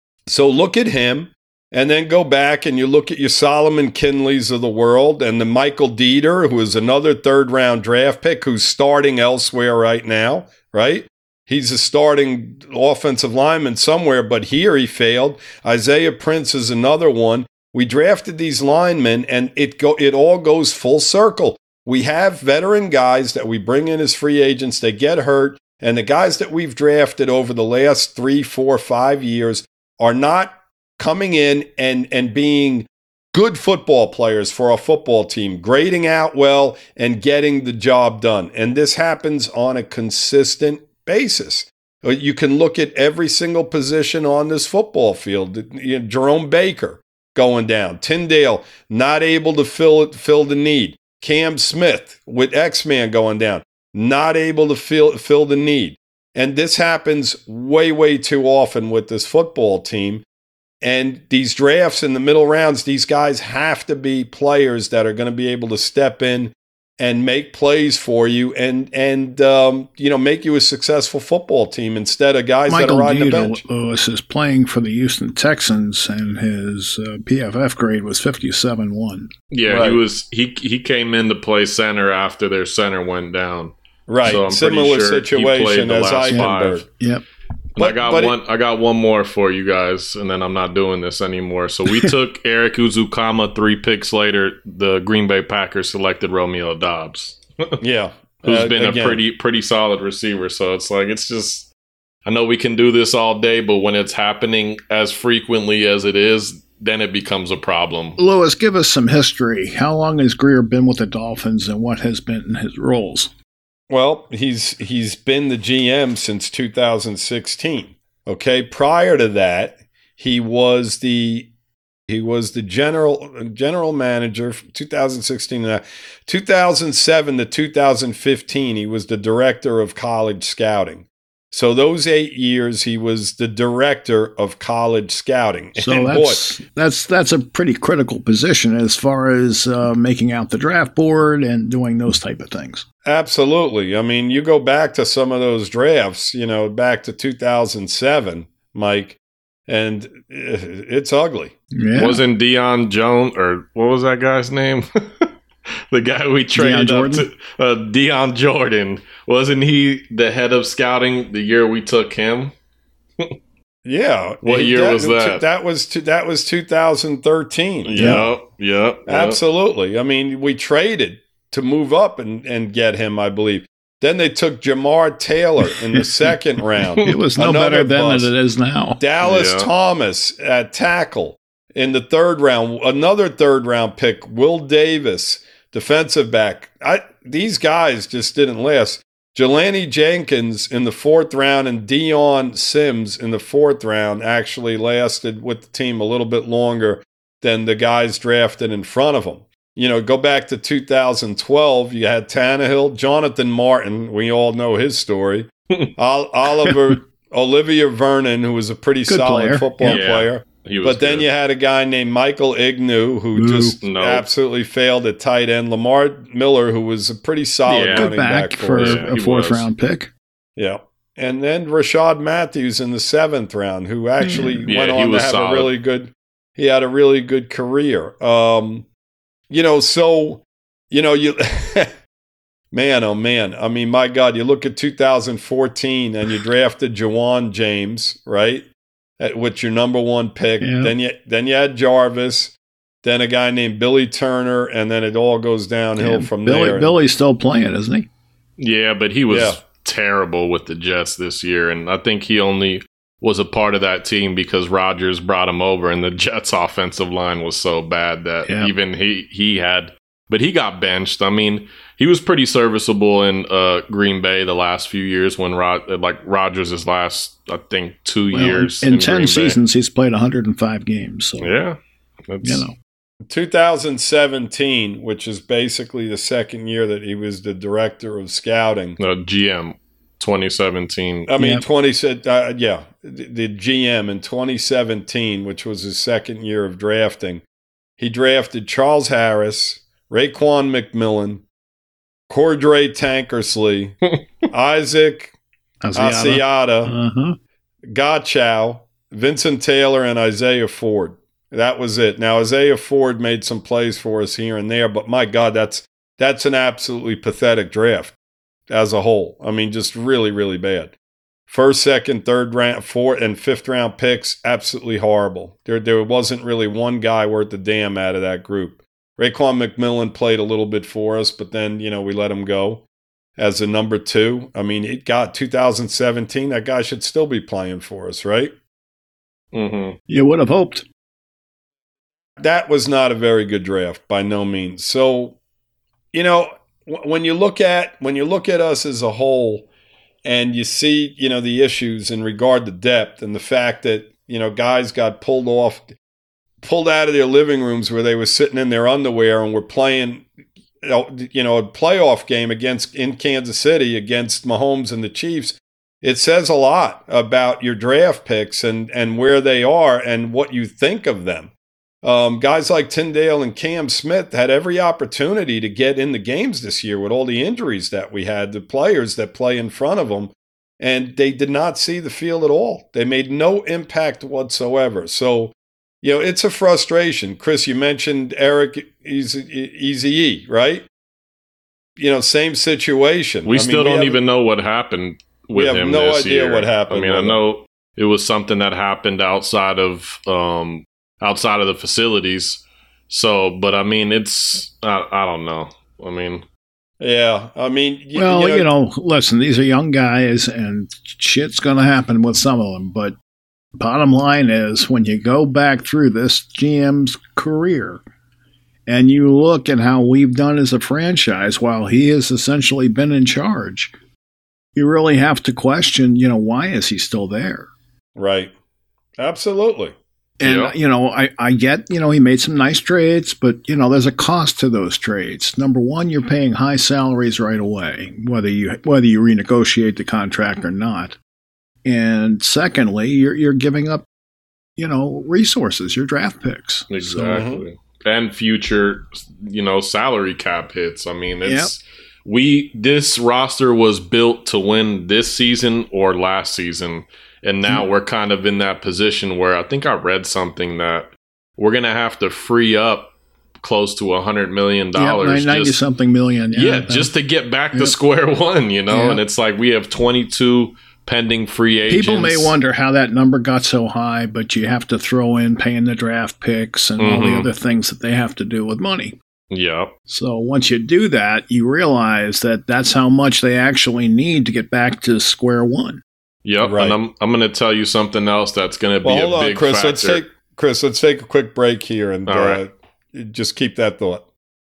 So look at him. And then go back and you look at your Solomon Kinleys of the world and the Michael Dieter, who is another third-round draft pick who's starting elsewhere right now, right? He's a starting offensive lineman somewhere, but here he failed. Isaiah Prince is another one. We drafted these linemen, and it go it all goes full circle. We have veteran guys that we bring in as free agents. They get hurt, and the guys that we've drafted over the last three, four, five years are not coming in and, and being good football players for our football team, grading out well and getting the job done. And this happens on a consistent basis. You can look at every single position on this football field. You know, Jerome Baker going down. Tyndale not able to fill it, fill the need. Cam Smith with X-Man going down. Not able to fill, fill the need. And this happens way, way too often with this football team. And these drafts in the middle rounds, these guys have to be players that are going to be able to step in and make plays for you and, and um, you know, make you a successful football team instead of guys Michael that are riding the bench. Lewis is playing for the Houston Texans, and his uh, P F F grade was fifty-seven one. Yeah, right. he was he he came in to play center after their center went down. Right, so I'm similar sure situation as Eichenberg. Yep. But, I got but one. It, I got one more for you guys, and then I'm not doing this anymore. So we took Eric Uzukama three picks later. The Green Bay Packers selected Romeo Doubs. yeah, who's uh, been again. a pretty pretty solid receiver. So it's like it's just. I know we can do this all day, but when it's happening as frequently as it is, then it becomes a problem. Lewis, give us some history. How long has Grier been with the Dolphins, and what has been his roles? Well, he's he's been the G M since two thousand sixteen. Okay, prior to that, he was the he was the general general manager from two thousand sixteen to two thousand seven to two thousand fifteen. He was the director of college scouting. So those eight years, he was the director of college scouting. So and that's, boy, that's that's a pretty critical position as far as uh, making out the draft board and doing those type of things. Absolutely. I mean, you go back to some of those drafts, you know, back to two thousand seven, Mike, and it's ugly. Yeah. Wasn't Deion Jones, or what was that guy's name? The guy we traded up to, uh, Deion Jordan. Wasn't he the head of scouting the year we took him? Yeah. What year that, was that? That was that was two thousand thirteen. Yep, yeah. Yep, yep. Absolutely. I mean, we traded to move up and, and get him, I believe. Then they took Jamar Taylor in the second round. It was no better then than it is now. Dallas yeah. Thomas at tackle in the third round. Another third round pick, Will Davis, defensive back. I, these guys just didn't last. Jelani Jenkins in the fourth round and Dion Sims in the fourth round actually lasted with the team a little bit longer than the guys drafted in front of them. You know, go back to two thousand twelve, you had Tannehill, Jonathan Martin, we all know his story, Ol- Oliver, Olivia Vernon, who was a pretty Good solid player. football Yeah. player. But then good. you had a guy named Michael Ignu who Ooh, just no. absolutely failed at tight end. Lamar Miller, who was a pretty solid Yeah. Good running back, back for us. Yeah, a he fourth was. round pick. Yeah. and then Rashad Matthews in the seventh round, who actually yeah, went on to have solid. a really good. He had a really good career. Um, you know, so you know you. Man, oh man. I mean, my God, you look at two thousand fourteen and you drafted Jawan James, right? With your number one pick. Yeah. Then you then you had Jarvis, then a guy named Billy Turner, and then it all goes downhill yeah, from Billy, there. Billy's still playing, isn't he? Yeah, but he was yeah. terrible with the Jets this year, and I think he only was a part of that team because Rodgers brought him over, and the Jets' offensive line was so bad that yeah. even he he had – but he got benched. I mean – he was pretty serviceable in uh, Green Bay the last few years when Rod, like Rodgers' last, I think, two well, years. In, in, in ten Green seasons, Bay. He's played one hundred five games. So, yeah. That's, you know. twenty seventeen, which is basically the second year that he was the director of scouting. Uh, G M, twenty seventeen. I mean, yeah. twenty uh, yeah, the, the G M in twenty seventeen, which was his second year of drafting. He drafted Charles Harris, Raekwon McMillan, Cordray Tankersley, Isaac Asiata, uh-huh. Gottschall, Vincent Taylor, and Isaiah Ford. That was it. Now, Isaiah Ford made some plays for us here and there, but my God, that's that's an absolutely pathetic draft as a whole. I mean, just really, really bad. First, second, third round, fourth, and fifth round picks, absolutely horrible. There, there wasn't really one guy worth a damn out of that group. Raekwon McMillan played a little bit for us, but then, you know, we let him go as a number two. I mean, it got two thousand seventeen. That guy should still be playing for us, right? Mm-hmm. You would have hoped. That was not a very good draft by no means. So, you know, w- when you look at when you look at us as a whole and you see, you know, the issues in regard to depth and the fact that, you know, guys got pulled off pulled out of their living rooms where they were sitting in their underwear and were playing, you know, a playoff game against in Kansas City against Mahomes and the Chiefs. It says a lot about your draft picks and, and where they are and what you think of them. Um, guys like Tyndale and Cam Smith had every opportunity to get in the games this year with all the injuries that we had, the players that play in front of them, and they did not see the field at all. They made no impact whatsoever. So, you know, it's a frustration. Chris, you mentioned Eric Easy, right? You know, same situation. We I still mean, we don't have, even know what happened with him. We have no this idea year. what happened. I mean, I know it was something that happened outside of um, outside of the facilities. So, but I mean, it's I, I don't know. I mean, yeah, I mean, you, well, you know, you know, listen, these are young guys, and shit's going to happen with some of them, but. Bottom line is, when you go back through this G M's career and you look at how we've done as a franchise while he has essentially been in charge, you really have to question, you know, why is he still there? Right. Absolutely. And, yeah. you know, I, I get, you know, he made some nice trades, but, you know, there's a cost to those trades. Number one, you're paying high salaries right away, whether you whether you renegotiate the contract or not. And secondly, you're you're giving up, you know, resources, your draft picks. Exactly. So, and future, you know, salary cap hits. I mean, it's yep. we this roster was built to win this season or last season. And now mm-hmm. we're kind of in that position where I think I read something that we're going to have to free up close to a hundred million dollars. Yeah, ninety something million. Yeah, yeah just to get back yep. to square one, you know, yep. and it's like we have twenty-two pending free agents. People may wonder how that number got so high, but you have to throw in paying the draft picks and mm-hmm. all the other things that they have to do with money. Yep. So once you do that, you realize that that's how much they actually need to get back to square one. Yep. Right. And I'm I'm going to tell you something else that's going to be well, a hold big on, Chris. factor. Let's take Chris. Let's take a quick break here and all right. uh, just keep that thought.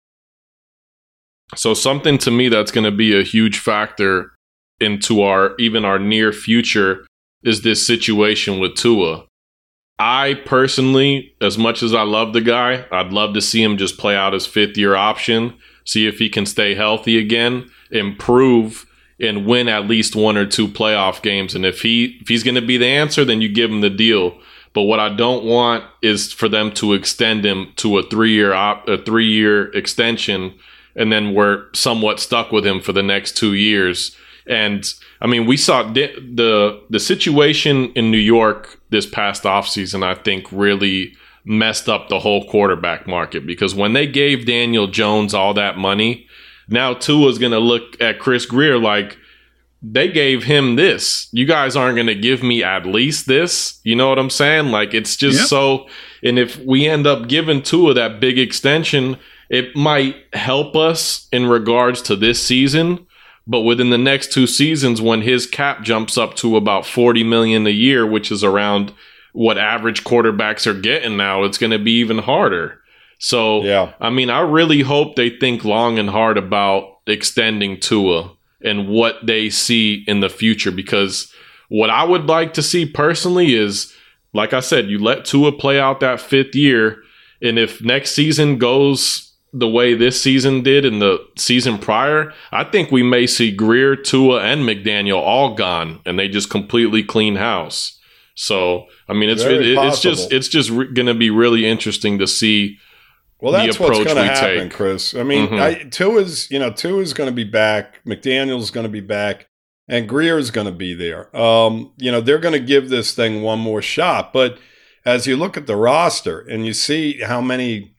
So something to me that's going to be a huge factor into our even our near future is this situation with Tua. I personally, as much as I love the guy, I'd love to see him just play out his fifth year option, see if he can stay healthy again, improve, and win at least one or two playoff games. And if he if he's going to be the answer, then you give him the deal. But what I don't want is for them to extend him to a three year op, a three year extension, and then we're somewhat stuck with him for the next two years. And I mean, we saw the the, the situation in New York this past offseason, I think, really messed up the whole quarterback market, because when they gave Daniel Jones all that money, now Tua's going to look at Chris Grier like, they gave him this. You guys aren't going to give me at least this. You know what I'm saying? Like, it's just yep. so. And if we end up giving Tua that big extension, it might help us in regards to this season. But within the next two seasons, when his cap jumps up to about forty million dollars a year, which is around what average quarterbacks are getting now, it's going to be even harder. So, yeah. I mean, I really hope they think long and hard about extending Tua and what they see in the future, because what I would like to see personally is, like I said, you let Tua play out that fifth year, and if next season goes the way this season did in the season prior, I think we may see Grier, Tua, and McDaniel all gone, and they just completely clean house. So, I mean, it's it, it's just it's just re- going to be really interesting to see. Well, that's what's going to happen, take. Chris. I mean, mm-hmm. I, Tua's, you know, Tua's going to be back. McDaniel's going to be back, and Grier's going to be there. Um, you know, they're going to give this thing one more shot. But as you look at the roster and you see how many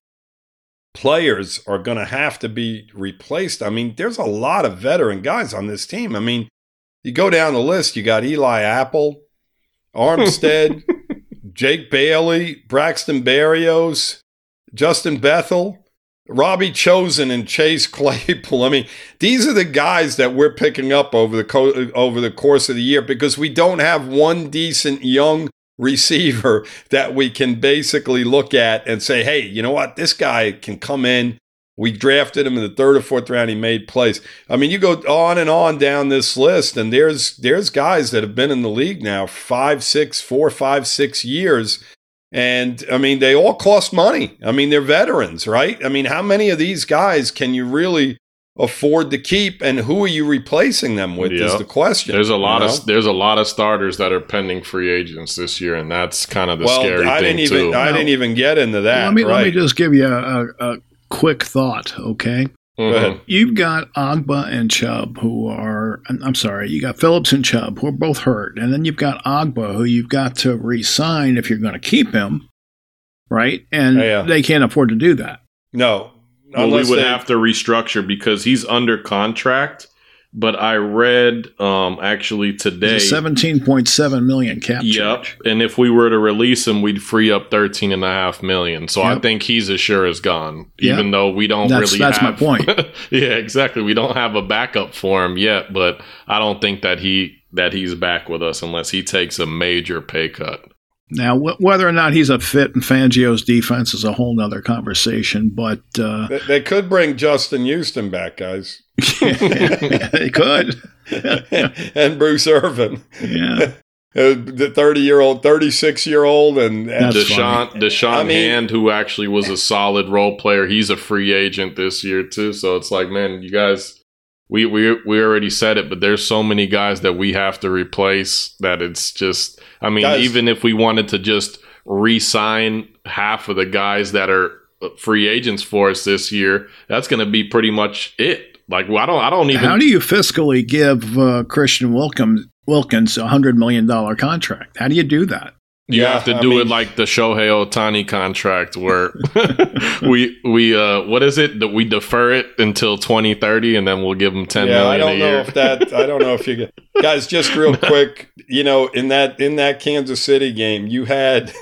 players are going to have to be replaced, I mean, there's a lot of veteran guys on this team. I mean, you go down the list, you got Eli Apple, Armstead, Jake Bailey, Braxton Berrios, Justin Bethel, Robbie Chosen, and Chase Claypool. I mean, these are the guys that we're picking up over the co- over the course of the year, because we don't have one decent young receiver that we can basically look at and say, hey, you know what? This guy can come in. We drafted him in the third or fourth round. He made plays. I mean, you go on and on down this list, and there's there's guys that have been in the league now five, six, four, five, six years. And, I mean, they all cost money. I mean, they're veterans, right? I mean, how many of these guys can you really afford to keep, and who are you replacing them with yep. is the question. There's a lot you know? of there's a lot of starters that are pending free agents this year, and that's kind of the well, scary I thing, didn't even, too. I no. didn't even get into that. Let me, right? let me just give you a, a, a quick thought, okay? Mm-hmm. You've got Agba and Chubb, who are, I'm sorry, you got Phillips and Chubb, who are both hurt. And then you've got Agba, who you've got to re-sign if you're going to keep him, right? And yeah, yeah. they can't afford to do that. No. Well, we would they... have to restructure because he's under contract. But I read um, actually today seventeen point seven million cap Yep. charge. And if we were to release him, we'd free up thirteen and a half million. So yep. I think he's as sure as gone. Yep. Even though we don't that's, really that's have my point. Yeah, exactly. We don't have a backup for him yet, but I don't think that he that he's back with us unless he takes a major pay cut. Now, wh- whether or not he's a fit in Fangio's defense is a whole nother conversation, but uh, they, they could bring Justin Houston back, guys. They could. And Bruce Irvin. Yeah. The thirty-year-old, thirty-six-year-old, and, and Deshaun, Deshaun I mean, Hand, who actually was a solid role player, he's a free agent this year too. So it's like, man, you guys, we we we already said it, but there's so many guys that we have to replace that it's just. I mean, guys, even if we wanted to just re-sign half of the guys that are free agents for us this year, that's going to be pretty much it. Like, well, I don't, I don't even. How do you fiscally give uh, Christian Wilkins Wilkins a hundred million dollar contract? How do you do that? You yeah, have to I do mean, it like the Shohei Ohtani contract, where we we uh what is it that we defer it until twenty thirty, and then we'll give them ten yeah, million I don't a know year. if that. I don't know if you get, guys. Just real quick, you know, in that in that Kansas City game, you had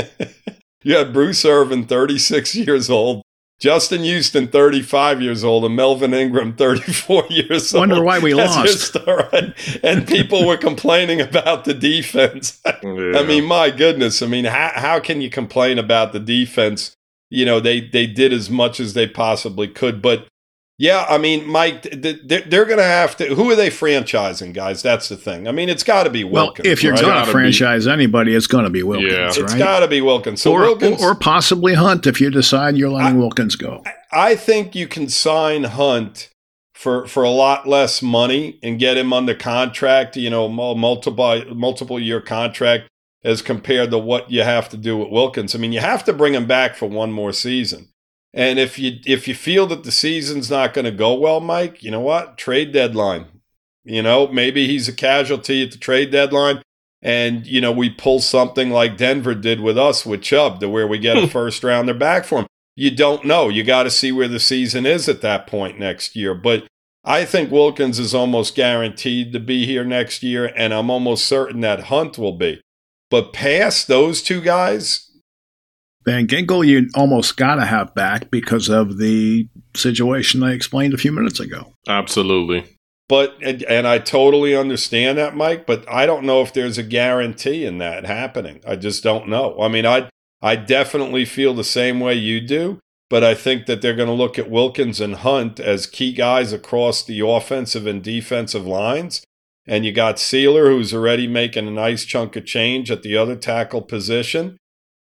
you had Bruce Irvin, thirty-six years old. Justin Houston, thirty-five years old, and Melvin Ingram, thirty-four years old. Wonder why we That's lost. Just, right. And people were complaining about the defense. Yeah. I mean, my goodness. I mean, how how can you complain about the defense? You know, they, they did as much as they possibly could. But, yeah, I mean, Mike, they're, they're going to have to – who are they franchising, guys? That's the thing. I mean, it's got to be Wilkins. Well, if you're right? going to franchise be, anybody, it's going to be Wilkins, yeah. right? It's got to be Wilkins. So or, Wilkins. Or possibly Hunt if you decide you're letting I, Wilkins go. I think you can sign Hunt for for a lot less money and get him under contract, you know, multiple multiple year contract as compared to what you have to do with Wilkins. I mean, you have to bring him back for one more season. And if you if you feel that the season's not going to go well, Mike, you know what? Trade deadline. You know, maybe he's a casualty at the trade deadline. And, you know, we pull something like Denver did with us with Chubb to where we get a first rounder back for him. You don't know. You got to see where the season is at that point next year. But I think Wilkins is almost guaranteed to be here next year, and I'm almost certain that Hunt will be. But past those two guys, Van Ginkel, you almost got to have back because of the situation I explained a few minutes ago. Absolutely. But, and, and I totally understand that, Mike, but I don't know if there's a guarantee in that happening. I just don't know. I mean, I I definitely feel the same way you do, but I think that they're going to look at Wilkins and Hunt as key guys across the offensive and defensive lines. And you got Sealer, who's already making a nice chunk of change at the other tackle position.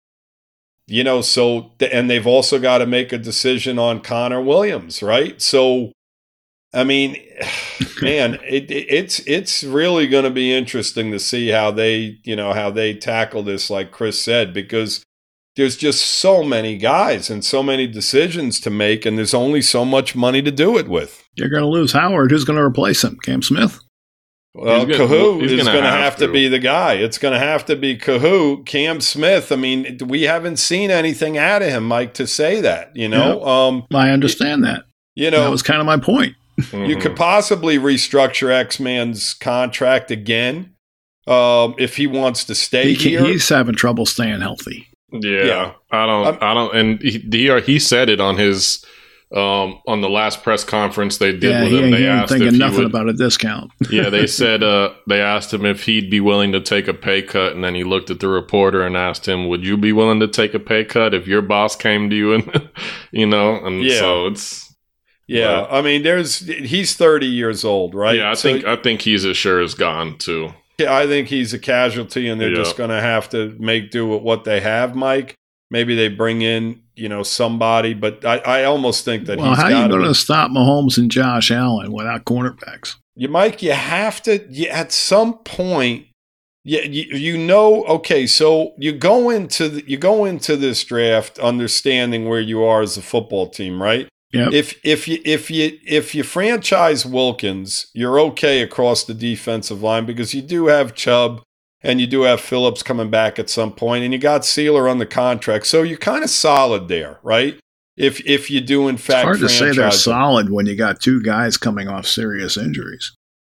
You know, so, and they've also got to make a decision on Connor Williams, right? So, I mean, man, it, it, it's it's really going to be interesting to see how they, you know, how they tackle this, like Chris said, because there's just so many guys and so many decisions to make, and there's only so much money to do it with. You're going to lose Howard. Who's going to replace him? Cam Smith? Well, Kahoo is going to have to be the guy. It's going to have to be Kahoo. Cam Smith, I mean, we haven't seen anything out of him, Mike, to say that, you know. Yeah, um, I understand that. You know, that was kind of my point. Mm-hmm. You could possibly restructure X-Man's contract again um, if he wants to stay he, here. He's having trouble staying healthy. Yeah, yeah. I don't, I'm, I don't, and he, he he said it on his um, on the last press conference they did yeah, with he, him. They he asked thinking if he nothing would, about a discount. yeah, they said uh, they asked him if he'd be willing to take a pay cut, and then he looked at the reporter and asked him, "Would you be willing to take a pay cut if your boss came to you?" And you know, and yeah. so it's. Yeah, but, I mean, there's he's thirty years old, right? Yeah, I so, think I think he's as sure as gone too. Yeah, I think he's a casualty, and they're yeah. just going to have to make do with what they have, Mike. Maybe they bring in, you know, somebody, but I, I almost think that well, he's. How are you going be, to stop Mahomes and Josh Allen without cornerbacks? You, Mike, you have to. You, at some point, you, you you know. Okay, so you go into the, you go into this draft understanding where you are as a football team, right? Yep. If if you if you if you franchise Wilkins, you're okay across the defensive line because you do have Chubb and you do have Phillips coming back at some point, and you got Sealer on the contract, so you're kind of solid there, right? If if you do in fact, it's hard to say they're them. solid when you got two guys coming off serious injuries.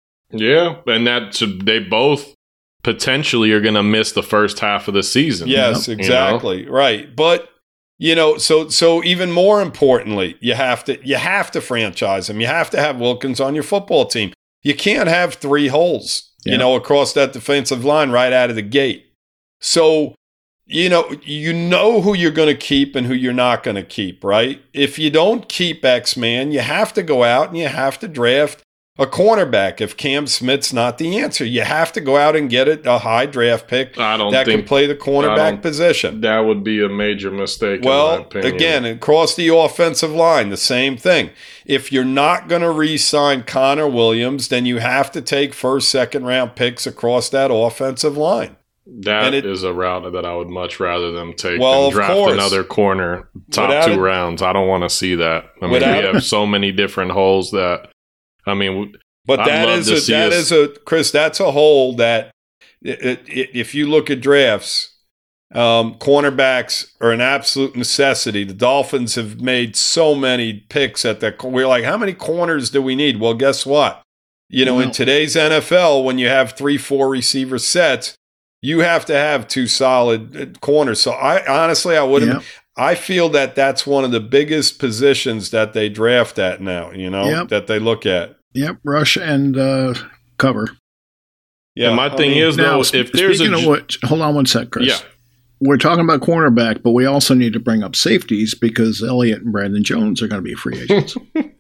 Yeah, and that they both potentially are going to miss the first half of the season. Yes, you know? exactly, right, but. You know, so so even more importantly, you have to you have to franchise him. You have to have Wilkins on your football team. You can't have three holes, yeah. you know, across that defensive line right out of the gate. So, you know, you know who you're going to keep and who you're not going to keep, right? If you don't keep X-Man, you have to go out and you have to draft a cornerback if Cam Smith's not the answer. You have to go out and get a, a high draft pick I don't that think, can play the cornerback position. That would be a major mistake, well, in my opinion. Again, across the offensive line, the same thing. If you're not going to re-sign Connor Williams, then you have to take first, second round picks across that offensive line. That it, is a route that I would much rather them take well, than draft course. another corner top without two it, rounds. I don't want to see that. I mean, we have so many different holes that – I mean, but I'd that is a, that us- is a Chris. That's a hole that it, it, if you look at drafts, um, cornerbacks are an absolute necessity. The Dolphins have made so many picks at that. We're like, how many corners do we need? Well, guess what? You know, well, in today's N F L, when you have three, four receiver sets, you have to have two solid corners. So I honestly, I wouldn't. Yeah. I feel that that's one of the biggest positions that they draft at now, you know, yep. that they look at. Yep, rush and uh, cover. Yeah, and my I thing mean, is, now, though, sp- if there's speaking a... Of what, hold on one sec, Chris. Yeah. We're talking about cornerback, but we also need to bring up safeties because Elliott and Brandon Jones are going to be free agents.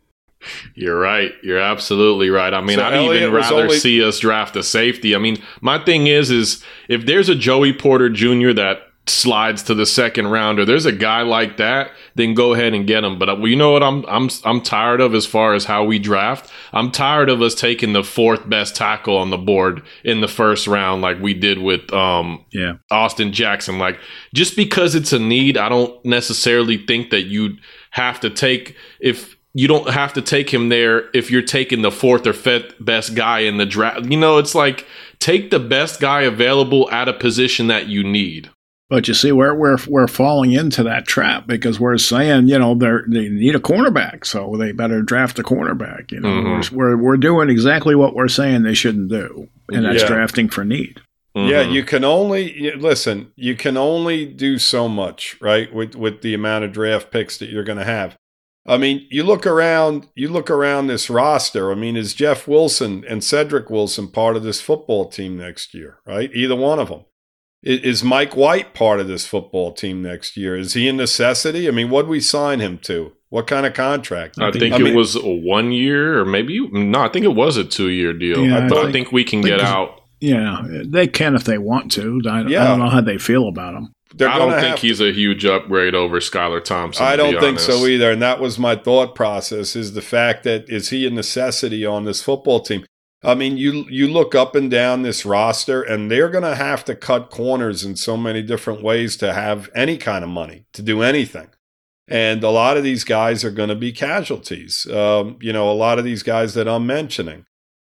You're right. You're absolutely right. I mean, so I'd Elliott even rather only- see us draft a safety. I mean, my thing is, is if there's a Joey Porter Junior that slides to the second round, or there's a guy like that, then go ahead and get him. But well, you know what I'm I'm I'm tired of as far as how we draft. I'm tired of us taking the fourth best tackle on the board in the first round, like we did with um yeah. Austin Jackson. Like, just because it's a need, I don't necessarily think that you'd have to take if you don't have to take him there if you're taking the fourth or fifth best guy in the draft. You know, it's like take the best guy available at a position that you need. But you see, we're we're we're falling into that trap because we're saying, you know, they they need a cornerback, so they better draft a cornerback. You know, mm-hmm. we're, we're we're doing exactly what we're saying they shouldn't do, and that's yeah. drafting for need. Mm-hmm. Yeah, you can only listen. You can only do so much, right? With with the amount of draft picks that you're going to have. I mean, you look around. You look around this roster. I mean, is Jeff Wilson and Cedric Wilson part of this football team next year? Right, either one of them. Is Mike White part of this football team next year? Is he a necessity? I mean, what did we sign him to? What kind of contract? I think I it mean, was a one year or maybe – no, I think it was a two-year deal. Yeah, but I think, I think we can think get out. Yeah, they can if they want to. I, yeah. I don't know how they feel about him. They're I don't think he's a huge upgrade over Skylar Thompson. I don't think so either, and that was my thought process, is the fact that is he a necessity on this football team? I mean, you you look up and down this roster, and they're going to have to cut corners in so many different ways to have any kind of money to do anything. And a lot of these guys are going to be casualties. Um, you know, a lot of these guys that I'm mentioning.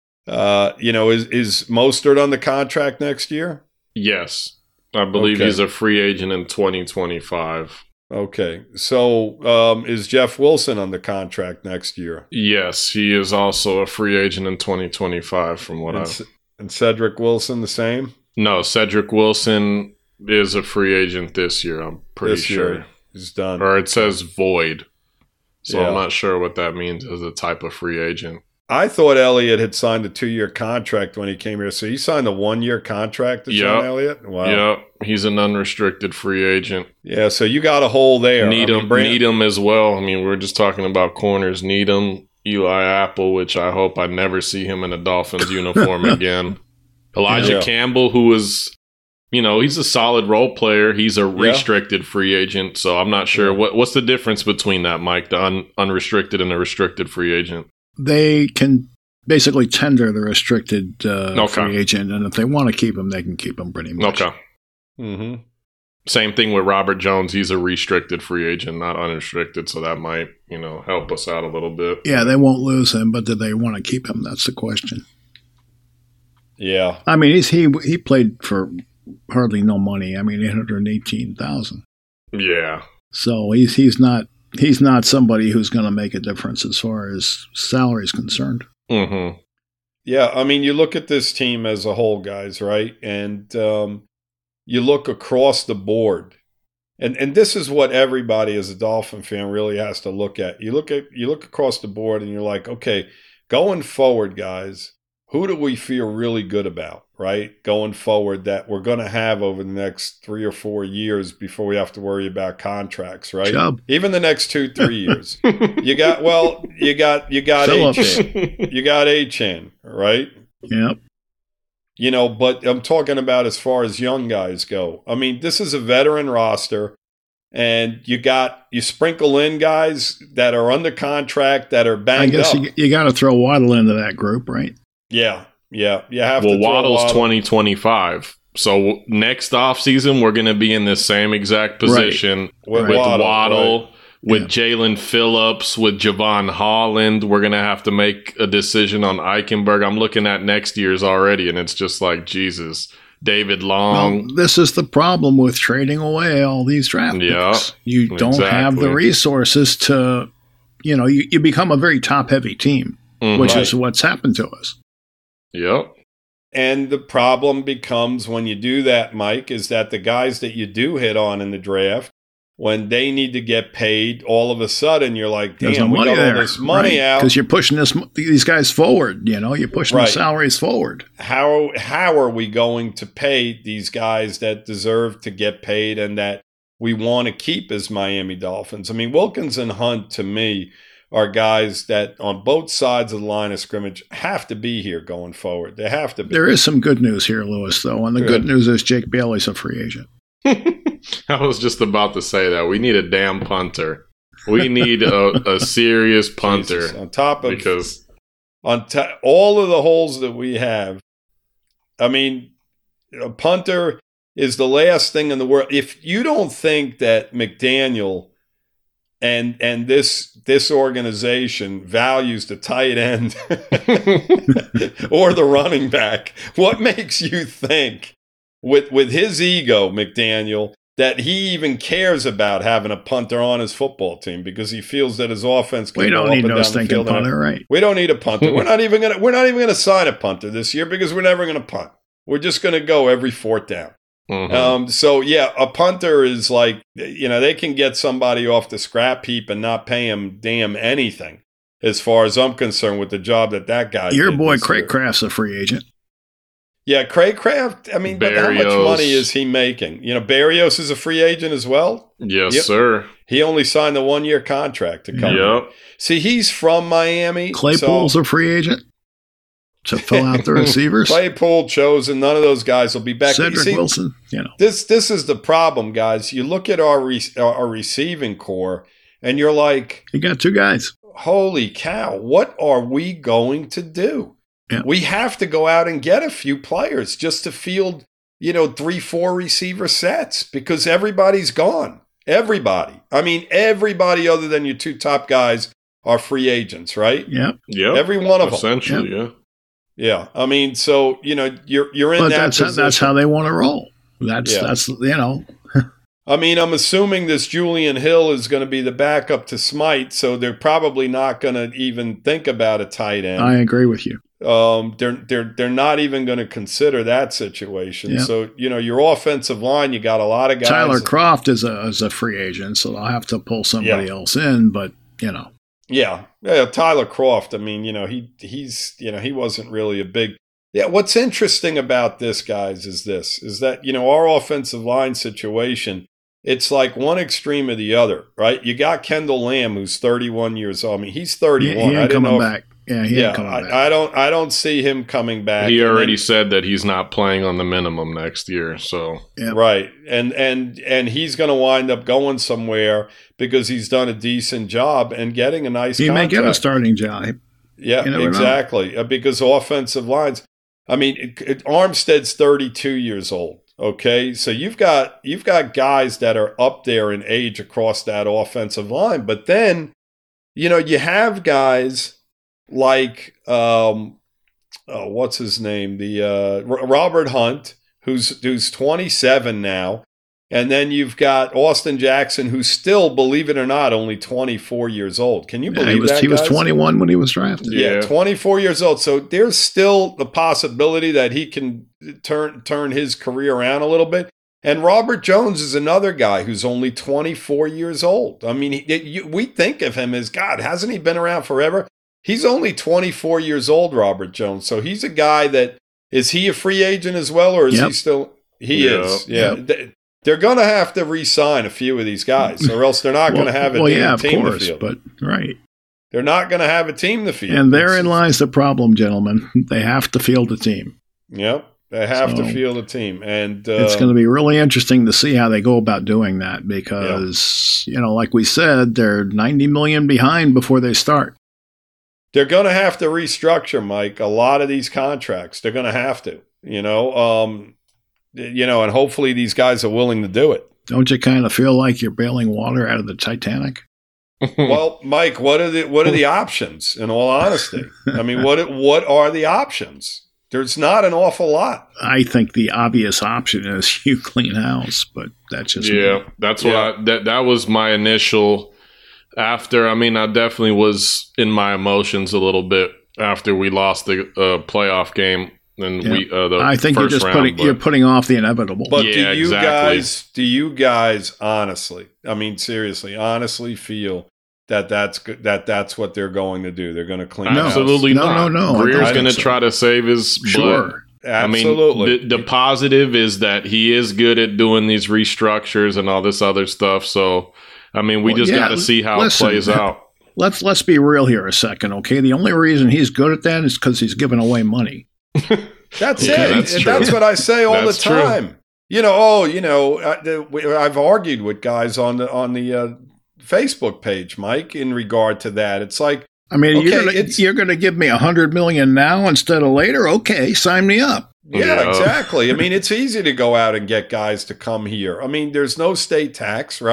Uh, you know, is is Mostert on the contract next year? Yes, I believe okay. he's a free agent in twenty twenty-five. Okay, so um, is Jeff Wilson on the contract next year? Yes, he is also a free agent in twenty twenty-five from what I've... And Cedric Wilson the same? No, Cedric Wilson is a free agent this year, I'm pretty this sure. Year he's done. Or it says void, so yeah. I'm not sure what that means as a type of free agent. I thought Elliott had signed a two-year contract when he came here. So he signed a one-year contract to John Elliott? Wow. Yeah, he's an unrestricted free agent. Yeah, so you got a hole there. Need I him, mean, Brand- need him as well. I mean, we're just talking about corners. Need him, Eli Apple, which I hope I never see him in a Dolphins uniform again. Elijah yeah. Campbell, who is, you know, he's a solid role player. He's a restricted yeah. free agent, so I'm not sure. Yeah. What What's the difference between that, Mike, the un- unrestricted and a restricted free agent? They can basically tender the restricted uh, okay. free agent, and if they want to keep him, they can keep him pretty much. Okay. Mm-hmm. Same thing with Robert Jones. He's a restricted free agent, not unrestricted, so that might, you know, help us out a little bit. Yeah, they won't lose him, but do they want to keep him? That's the question. Yeah. I mean, he's, he he played for hardly no money. I mean, eight hundred eighteen thousand dollars. Yeah. So he's he's not he's not somebody who's going to make a difference as far as salary is concerned. Mm-hmm. Yeah, I mean, you look at this team as a whole, guys, right? And um, you look across the board, and and this is what everybody as a Dolphin fan really has to look at. You look at you look across the board, and you're like, okay, going forward, guys, who do we feel really good about, right? Going forward, that we're going to have over the next three or four years before we have to worry about contracts, right? Chubb. Even the next two, three years. You got, well, you got, you got Achane. You got Achane, right? Yep. You know, but I'm talking about as far as young guys go. I mean, this is a veteran roster, and you got, you sprinkle in guys that are under contract that are banged up. I guess up. you, you got to throw Waddle into that group, right? Yeah, yeah, you have well, to. Well, Waddle's Waddle. twenty twenty-five, so next offseason we're going to be in the same exact position right. with, with Waddle, Waddle right. with yeah. Jalen Phillips, with Javon Holland. We're going to have to make a decision on Eichenberg. I'm looking at next year's already, and it's just like, Jesus. David Long. Well, this is the problem with trading away all these draft yeah, picks. You don't exactly. have the resources to, you know, you, you become a very top-heavy team, mm-hmm. which right. is what's happened to us. Yep. And the problem becomes when you do that, Mike, is that the guys that you do hit on in the draft, when they need to get paid, all of a sudden you're like, damn, no we money got there. all this money right. out. Because you're pushing this, these guys forward, you know, you're pushing right. the salaries forward. How, how are we going to pay these guys that deserve to get paid and that we want to keep as Miami Dolphins? I mean, Wilkins and Hunt, to me, are guys that on both sides of the line of scrimmage have to be here going forward. They have to be. There is some good news here, Lewis, though. And the good, good news is Jake Bailey's a free agent. I was just about to say that. We need a damn punter. We need a, a serious punter. Jesus. On top of because on to, all of the holes that we have, I mean, a punter is the last thing in the world. If you don't think that McDaniel and and this this organization values the tight end or the running back, what makes you think with with his ego, McDaniel, that he even cares about having a punter on his football team because he feels that his offense can we go don't up need and no down the stinking field. punter, right? We don't need a punter. We're not even gonna we're not even gonna sign a punter this year because we're never gonna punt. We're just gonna go every fourth down. Mm-hmm. Um, so yeah, a punter is like, you know, they can get somebody off the scrap heap and not pay him damn anything. As far as I'm concerned, with the job that that guy, your did boy this Craig year. Kraft's a free agent. Yeah, Craig Kraft. I mean, but how much money is he making? You know, Barrios is a free agent as well. Yes, yep. sir. He only signed a one-year contract to come. Yep. In. See, he's from Miami. Claypool's so- a free agent to fill out the receivers. Claypool, Chosen, none of those guys will be back. Cedric See, Wilson, you know. This this is the problem, guys. You look at our re- our receiving core, and you're like, you got two guys. Holy cow! What are we going to do? Yeah. We have to go out and get a few players just to field, you know, three, four receiver sets because everybody's gone. Everybody. I mean, everybody other than your two top guys are free agents, right? Yeah. Yeah. Every one of them. Essentially, yeah. Yeah. I mean, so, you know, you're you're in but that that's position. How, that's how they want to roll. That's, Yeah. that's you know. I mean, I'm assuming this Julian Hill is going to be the backup to Smite, so they're probably not going to even think about a tight end. I agree with you. Um, they're they're they're not even going to consider that situation. Yeah. So you know, your offensive line, you got a lot of guys. Tyler Kroft is a is a free agent, so they'll have to pull somebody Yeah. else in. But you know, Yeah, yeah. Tyler Kroft. I mean, you know, he he's you know he wasn't really a big. Yeah. What's interesting about this, guys, is this is that you know our offensive line situation. It's like one extreme or the other, right? You got Kendall Lamb, who's thirty-one years old. I mean, he's thirty-one. he, he I ain't didn't coming know if- back. Yeah, he yeah, ain't coming I, back. I don't. I don't see him coming back. He And already then- said that he's not playing on the minimum next year. So Yep. Right. And and and he's going to wind up going somewhere because he's done a decent job and getting a nice He contract. may get a starting job. Yeah, you never know. exactly. Uh, Because offensive lines. I mean, it, it, Armstead's thirty-two years old. Okay, so you've got you've got guys that are up there in age across that offensive line, but then you know you have guys like um, oh, what's his name, the uh, R- Robert Hunt, who's who's twenty-seven now, and then you've got Austin Jackson, who's still, believe it or not, only twenty-four years old. Can you Yeah, believe he was that? he was guys? twenty-one when he was drafted. Yeah, Yeah. twenty-four years old. So there's still the possibility that he can turn turn his career around a little bit. And Robert Jones is another guy who's only twenty-four years old. I mean, he, you, we think of him as, God, hasn't he been around forever? He's only twenty-four years old, Robert Jones. So he's a guy that, is he a free agent as well, or is Yep. he still? He Yeah. is. Yeah. Yep. They- They're going to have to re-sign a few of these guys, or else they're not Well, going to have a well, damn yeah, of team course, to field. but right. They're not going to have a team to field. And therein It's- lies the problem, gentlemen. They have to field the team. Yep, they have So, to field a team, and uh, It's going to be really interesting to see how they go about doing that because, you know, like we said, they're ninety million behind before they start. they're going to have to restructure, Mike. A lot of these contracts, they're going to have to, you know, um, you know, and hopefully these guys are willing to do it. Don't you kind of feel like you're bailing water out of the Titanic? Well, Mike, what are the what are the options? In all honesty, I mean, what what are the options? There's not an awful lot. I think the obvious option is you clean house, but that's just yeah, that's what Yeah. I, that that was my initial. After, I mean, I definitely was in my emotions a little bit after we lost the uh, playoff game, and Yeah. we uh, the I think you're first just round, putting but- you're putting off the inevitable. But Yeah, do you exactly. guys, do you guys honestly, I mean, seriously, honestly feel that that's go- that that's what they're going to do? They're going to clean house? Absolutely No, not. no, no, I Greer's don't going to think so. try to save his butt. Sure. Absolutely. I mean, the, the positive is that he is good at doing these restructures and all this other stuff. So, I mean, we Well, just yeah, got to see how listen, it plays out. Let's let's be real here a second, okay? The only reason he's good at that is because he's giving away money. That's Yeah, it. that's And true. that's what I say all That's the true. time. You know, oh, you know, I, the, we- I've argued with guys on the on the uh, Facebook page, Mike, in regard to that. It's like, I mean, Okay, you're gonna, it's- you're going to give me a hundred million now instead of later. Okay, sign me up. yeah, Yeah. exactly. I mean, it's easy to go out and get guys to come here. I mean, there's no state tax, right?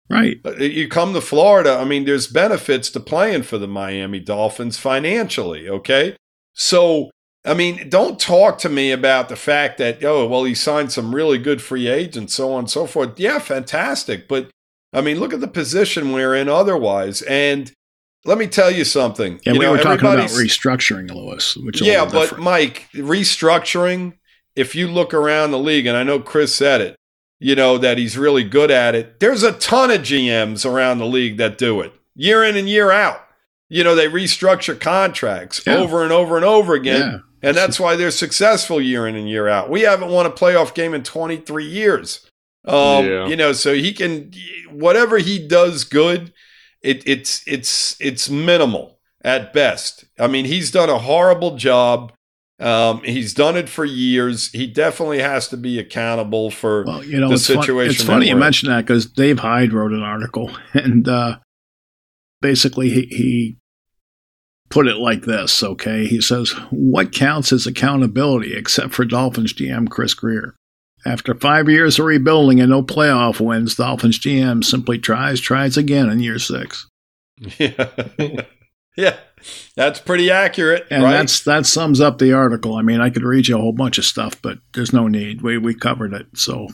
Right. You come to Florida, I mean, there's benefits to playing for the Miami Dolphins financially, okay? So, I mean, don't talk to me about the fact that, oh, well, he signed some really good free agents, so on and so forth. Yeah, fantastic. But, I mean, look at the position we're in otherwise. And let me tell you something. Yeah, you we know, were talking about restructuring, Lewis. Which is yeah, a but different. Mike, restructuring, if you look around the league, and I know Chris said it, you know, that he's really good at it. There's a ton of G Ms around the league that do it year in and year out. You know, they restructure contracts Yeah. over and over and over again. Yeah. And that's why they're successful year in and year out. We haven't won a playoff game in twenty-three years. Um, Yeah. You know, so he can, whatever he does good, it, it's, it's, it's minimal at best. I mean, he's done a horrible job. Um, he's done it for years. He definitely has to be accountable for Well, you know, the it's, fun, situation. it's funny that you we're in. mention that because Dave Hyde wrote an article, and uh, basically he, he put it like this, okay? He says, what counts as accountability except for Dolphins G M Chris Greer? After five years of rebuilding and no playoff wins, Dolphins G M simply tries, tries again in year six. Yeah. Yeah. That's pretty accurate. And right? that's that sums up the article. I mean, I could read you a whole bunch of stuff, but there's no need. We we covered it. So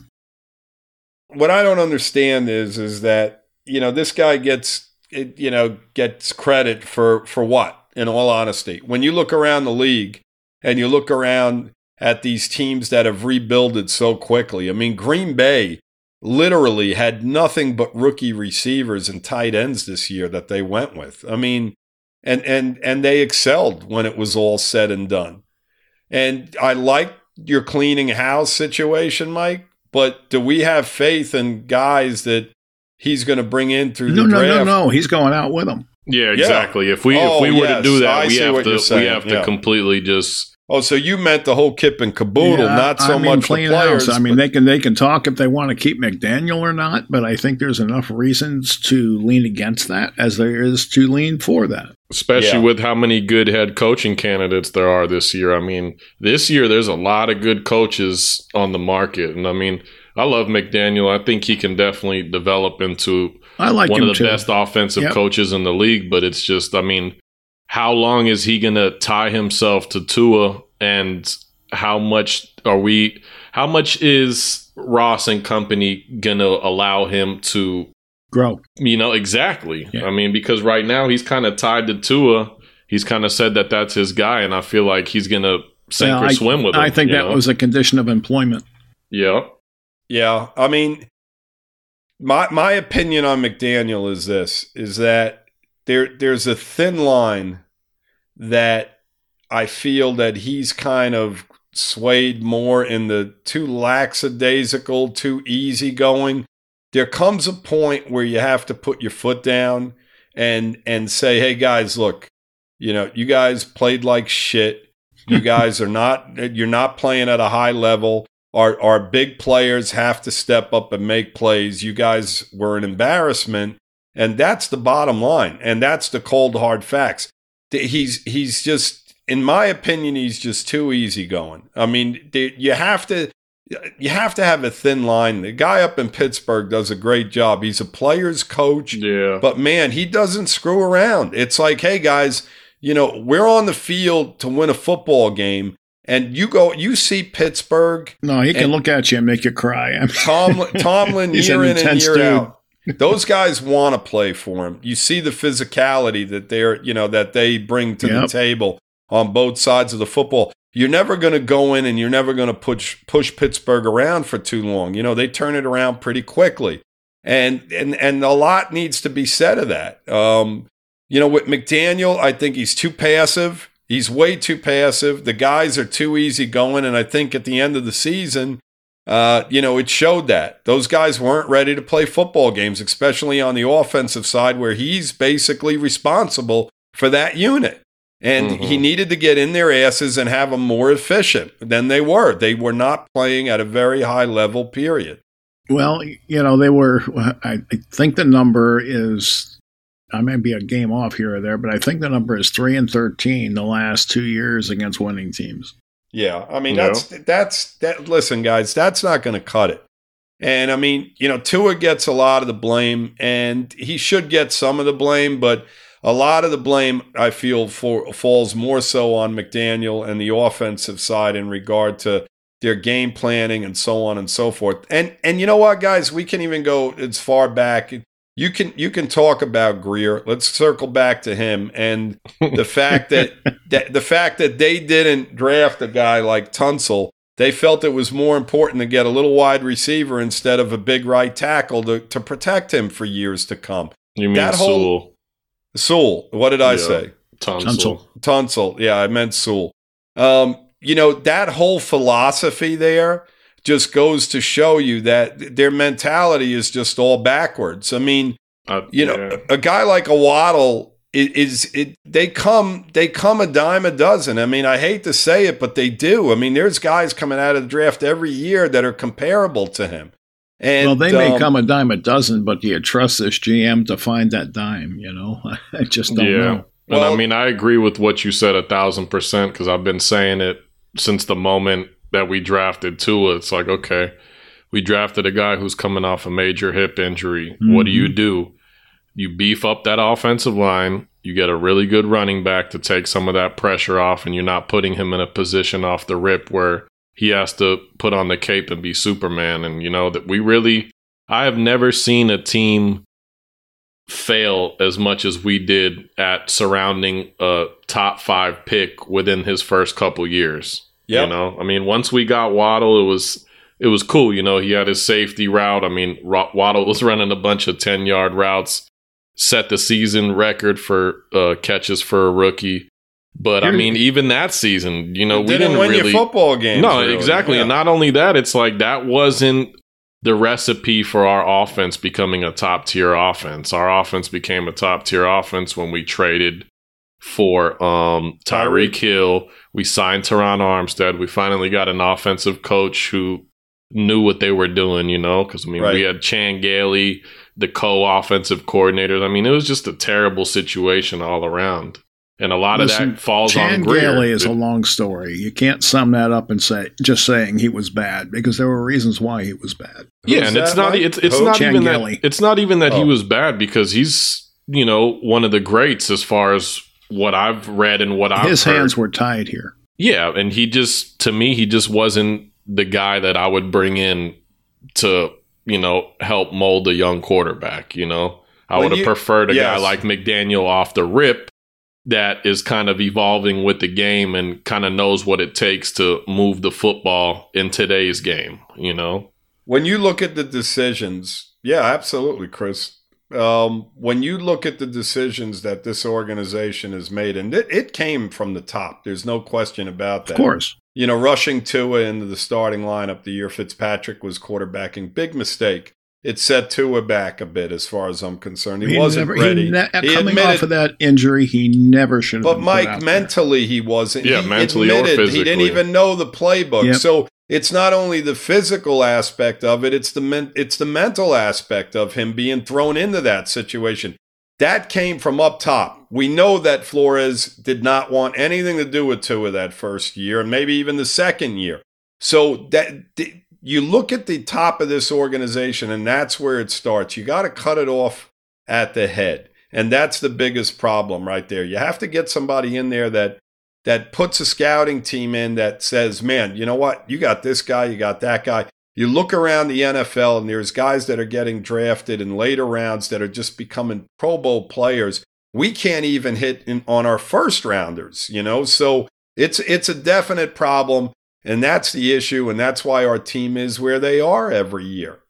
what I don't understand is is that, you know, this guy gets it, you know, gets credit for for what, in all honesty. When you look around the league and you look around at these teams that have rebuilded so quickly. I mean, Green Bay literally had nothing but rookie receivers and tight ends this year that they went with. I mean, and and and they excelled when it was all said and done. And I like your cleaning house situation, Mike, but do we have faith in guys that he's going to bring in through no, the no, draft? no, no. He's going out with them. Yeah, exactly. If we Oh, if we were yes, to do that, I we see have what to you're we saying, have to yeah. completely just Oh, so you meant the whole kip and caboodle, Yeah, not so I mean, much the clean players. house. I mean, but- they can they can talk if they want to keep McDaniel or not, but I think there's enough reasons to lean against that as there is to lean for that. especially Yeah. with how many good head coaching candidates there are this year. I mean, this year there's a lot of good coaches on the market, and I mean, I love McDaniel. I think he can definitely develop into I like one him of the too. best offensive Yep. coaches in the league, but it's just, I mean, how long is he going to tie himself to Tua, and how much are we, how much is Ross and company going to allow him to Grow. You know, exactly. Yeah. I mean, because right now he's kind of tied to Tua. He's kind of said that that's his guy, and I feel like he's going to sink Well, or I, swim with him. I think you that know? was a condition of employment. Yeah. Yeah, I mean, my my opinion on McDaniel is this: is that there there's a thin line that I feel that he's kind of swayed more in the too lackadaisical, too easygoing. There comes a point where you have to put your foot down and and say, "Hey guys, look, you know, you guys played like shit. You guys are not you're not playing at a high level. Our our big players have to step up and make plays. You guys were an embarrassment." And that's the bottom line. And that's the cold hard facts. He's he's just, in my opinion, he's just too easygoing. I mean, you have to you have to have a thin line. The guy up in Pittsburgh does a great job. He's a player's coach. Yeah. But man, he doesn't screw around. It's like, hey guys, you know, we're on the field to win a football game. And you go, you see Pittsburgh. No, he can and look at you and make you cry. I mean, Tomlin, Tomlin He's year an in and intense year dude. out. Those guys want to play for him. You see the physicality that they're, you know, that they bring to the Yep. table on both sides of the football. You're never going to go in and you're never going to push push Pittsburgh around for too long. You know, they turn it around pretty quickly. And and and a lot needs to be said of that. Um, you know, with McDaniel, I think he's too passive. He's way too passive. The guys are too easy going, and I think at the end of the season, Uh, you know, it showed that those guys weren't ready to play football games, especially on the offensive side where he's basically responsible for that unit. And Mhm. he needed to get in their asses and have them more efficient than they were. They were not playing at a very high level, period. well, you know, they were, I I think the number is, I may be a game off here or there, but I think the number is three and thirteen the last two years against winning teams. Yeah, I mean, Yeah. that's, that's, that. Listen, guys, that's not going to cut it. And I mean, you know, Tua gets a lot of the blame, and he should get some of the blame, but a lot of the blame, I feel, for, falls more so on McDaniel and the offensive side in regard to their game planning and so on and so forth. And and you know what, guys, we can even go as far back. You can you can talk about Grier. Let's circle back to him and the fact that, that the fact that they didn't draft a guy like Tunsil. They felt it was more important to get a little wide receiver instead of a big right tackle to, to protect him for years to come. You mean that Sewell? Whole, Sewell. What did I yeah. say? Tunsil. Tunsil. Yeah, I meant Sewell. Um, you know, that whole philosophy there just goes to show you that their mentality is just all backwards. I mean, uh, you know, yeah. a guy like a Waddle is, is it they come they come a dime a dozen. I mean, I hate to say it, but they do. I mean, there's guys coming out of the draft every year that are comparable to him. And, well, they may um, come a dime a dozen, but do you trust this G M to find that dime? You know, I just don't yeah. know. And well, I mean, I agree with what you said a thousand percent because I've been saying it since the moment that we drafted Tua. It's like, okay, we drafted a guy who's coming off a major hip injury. Mm-hmm. What do you do? You beef up that offensive line. You get a really good running back to take some of that pressure off, and you're not putting him in a position off the rip where he has to put on the cape and be Superman. And, you know, that we really – I have never seen a team fail as much as we did at surrounding a top five pick within his first couple years. Yep. You know, I mean, once we got Waddle, it was it was cool. You know, he had his safety route. I mean, Waddle was running a bunch of ten-yard routes, set the season record for uh, catches for a rookie. But, I mean, even that season, you know, we didn't, didn't win really – your football games. No, really. exactly. Yeah. And not only that, it's like that wasn't the recipe for our offense becoming a top-tier offense. Our offense became a top-tier offense when we traded for um, Tyreek Hill. We signed Teron Armstead. We finally got an offensive coach who knew what they were doing, you know, because, I mean, right. we had Chan Gailey, the co-offensive coordinators. I mean, it was just a terrible situation all around. And a lot Listen, of that falls Chan on Grier. Gailey is a long story. You can't sum that up and say just saying he was bad because there were reasons why he was bad. Yeah, and it's not, it's, it's not Chan even Gailey. that it's not even that oh. he was bad because he's, you know, one of the greats as far as what I've read and what I've His heard. hands were tied here. Yeah, and he just, to me, he just wasn't the guy that I would bring in to, you know, help mold a young quarterback, you know. I When would have you- preferred a yes. guy like McDaniel off the rip that is kind of evolving with the game and kind of knows what it takes to move the football in today's game, you know? When you look at the decisions, yeah, absolutely, Chris. Um, when you look at the decisions that this organization has made, and it, it came from the top, there's no question about that. Of course. You know, rushing Tua into the starting lineup the year Fitzpatrick was quarterbacking, big mistake. It set Tua back a bit as far as I'm concerned. He, He wasn't never, ready. He ne- He coming admitted- off of that injury, he never should have But been put Mike, out mentally he wasn't. Yeah, he mentally or admitted He didn't physically. even know the playbook. Yep. So it's not only the physical aspect of it; it's the men- it's the mental aspect of him being thrown into that situation. That came from up top. We know that Flores did not want anything to do with Tua that first year, and maybe even the second year. So that. You look at the top of this organization, and that's where it starts. You got to cut it off at the head, and that's the biggest problem right there. You have to get somebody in there that that puts a scouting team in that says, man, you know what? You got this guy, you got that guy. You look around the N F L, and there's guys that are getting drafted in later rounds that are just becoming Pro Bowl players. We can't even hit in, on our first rounders, you know? So it's it's a definite problem. And that's the issue, and that's why our team is where they are every year.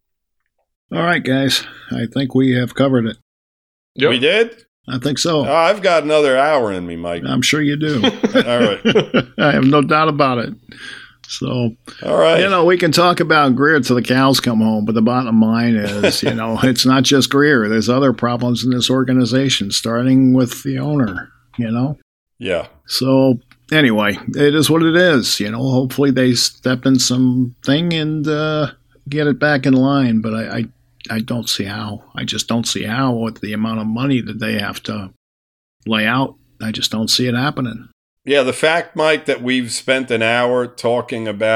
All right, guys. I think we have covered it. Yep. We did? I think so. Oh, I've got another hour in me, Mike. I'm sure you do. All right. I have no doubt about it. So, all right. You know, we can talk about Grier till the cows come home, but the bottom line is, you know, it's not just Grier. There's other problems in this organization, starting with the owner, you know? Yeah. So, anyway, it is what it is. You know, hopefully they step in something and uh, get it back in line. But I, I, I don't see how. I just don't see how with the amount of money that they have to lay out. I just don't see it happening. Yeah, the fact, Mike, that we've spent an hour talking about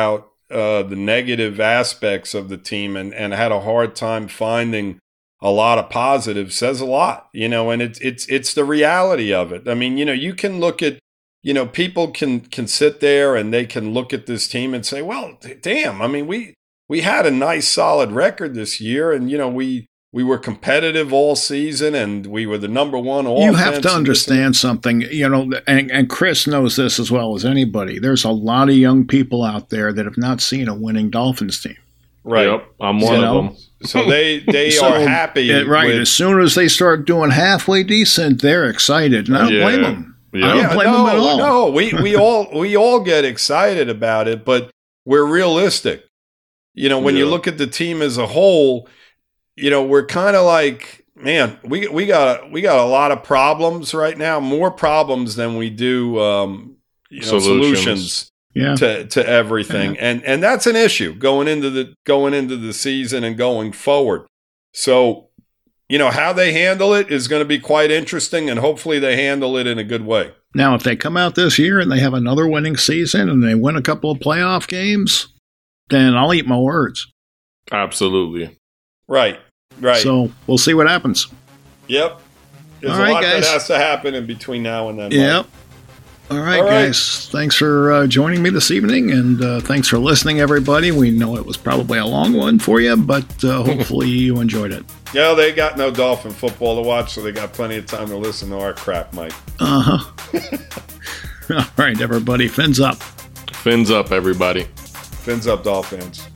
uh, the negative aspects of the team and, and had a hard time finding a lot of positives says a lot, you know, and it's, it's, it's the reality of it. I mean, you know, you can look at, you know, people can, can sit there and they can look at this team and say, well, damn, I mean, we, we had a nice solid record this year and, you know, we, we were competitive all season and we were the number one offense. You have to understand something, you know, and, and Chris knows this as well as anybody. There's a lot of young people out there that have not seen a winning Dolphins team. Right. Yep, I'm one you of know? them. So they, they so, are happy. It, right. With, as soon as they start doing halfway decent, they're excited. And I don't yeah. blame them. Yeah. I don't yeah, blame no, them at all. No, we, we all we all get excited about it, but we're realistic. You know, when yeah. you look at the team as a whole, you know, we're kind of like, man, we we got we got a lot of problems right now, more problems than we do um, you know, solutions, solutions yeah. to to everything, yeah. and and that's an issue going into the going into the season and going forward. So, you know, how they handle it is going to be quite interesting, and hopefully they handle it in a good way. Now, if they come out this year and they have another winning season and they win a couple of playoff games, then I'll eat my words. Absolutely. Right. Right. So we'll see what happens. Yep. There's All a right, lot guys. that has to happen in between now and then. Yep. Mike. All right, All right. guys. Thanks for uh, joining me this evening, and uh, thanks for listening, everybody. We know it was probably a long one for you, but uh, hopefully you enjoyed it. Yeah, they got no Dolphin football to watch, so they got plenty of time to listen to our crap, Mike. Uh-huh. All right, everybody. Fins up. Fins up, everybody. Fins up, Dolphins.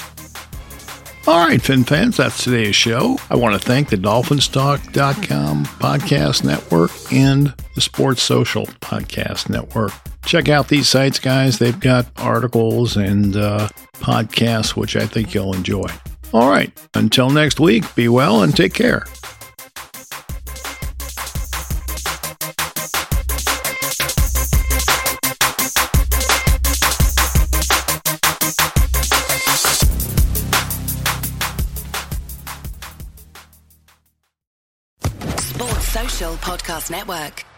All right, Fin fans, that's today's show. I want to thank the Dolphins Talk dot com podcast network and the Sports Social podcast network. Check out these sites, guys. They've got articles and uh, podcasts, which I think you'll enjoy. All right, until next week, be well and take care. Sports Social Podcast Network.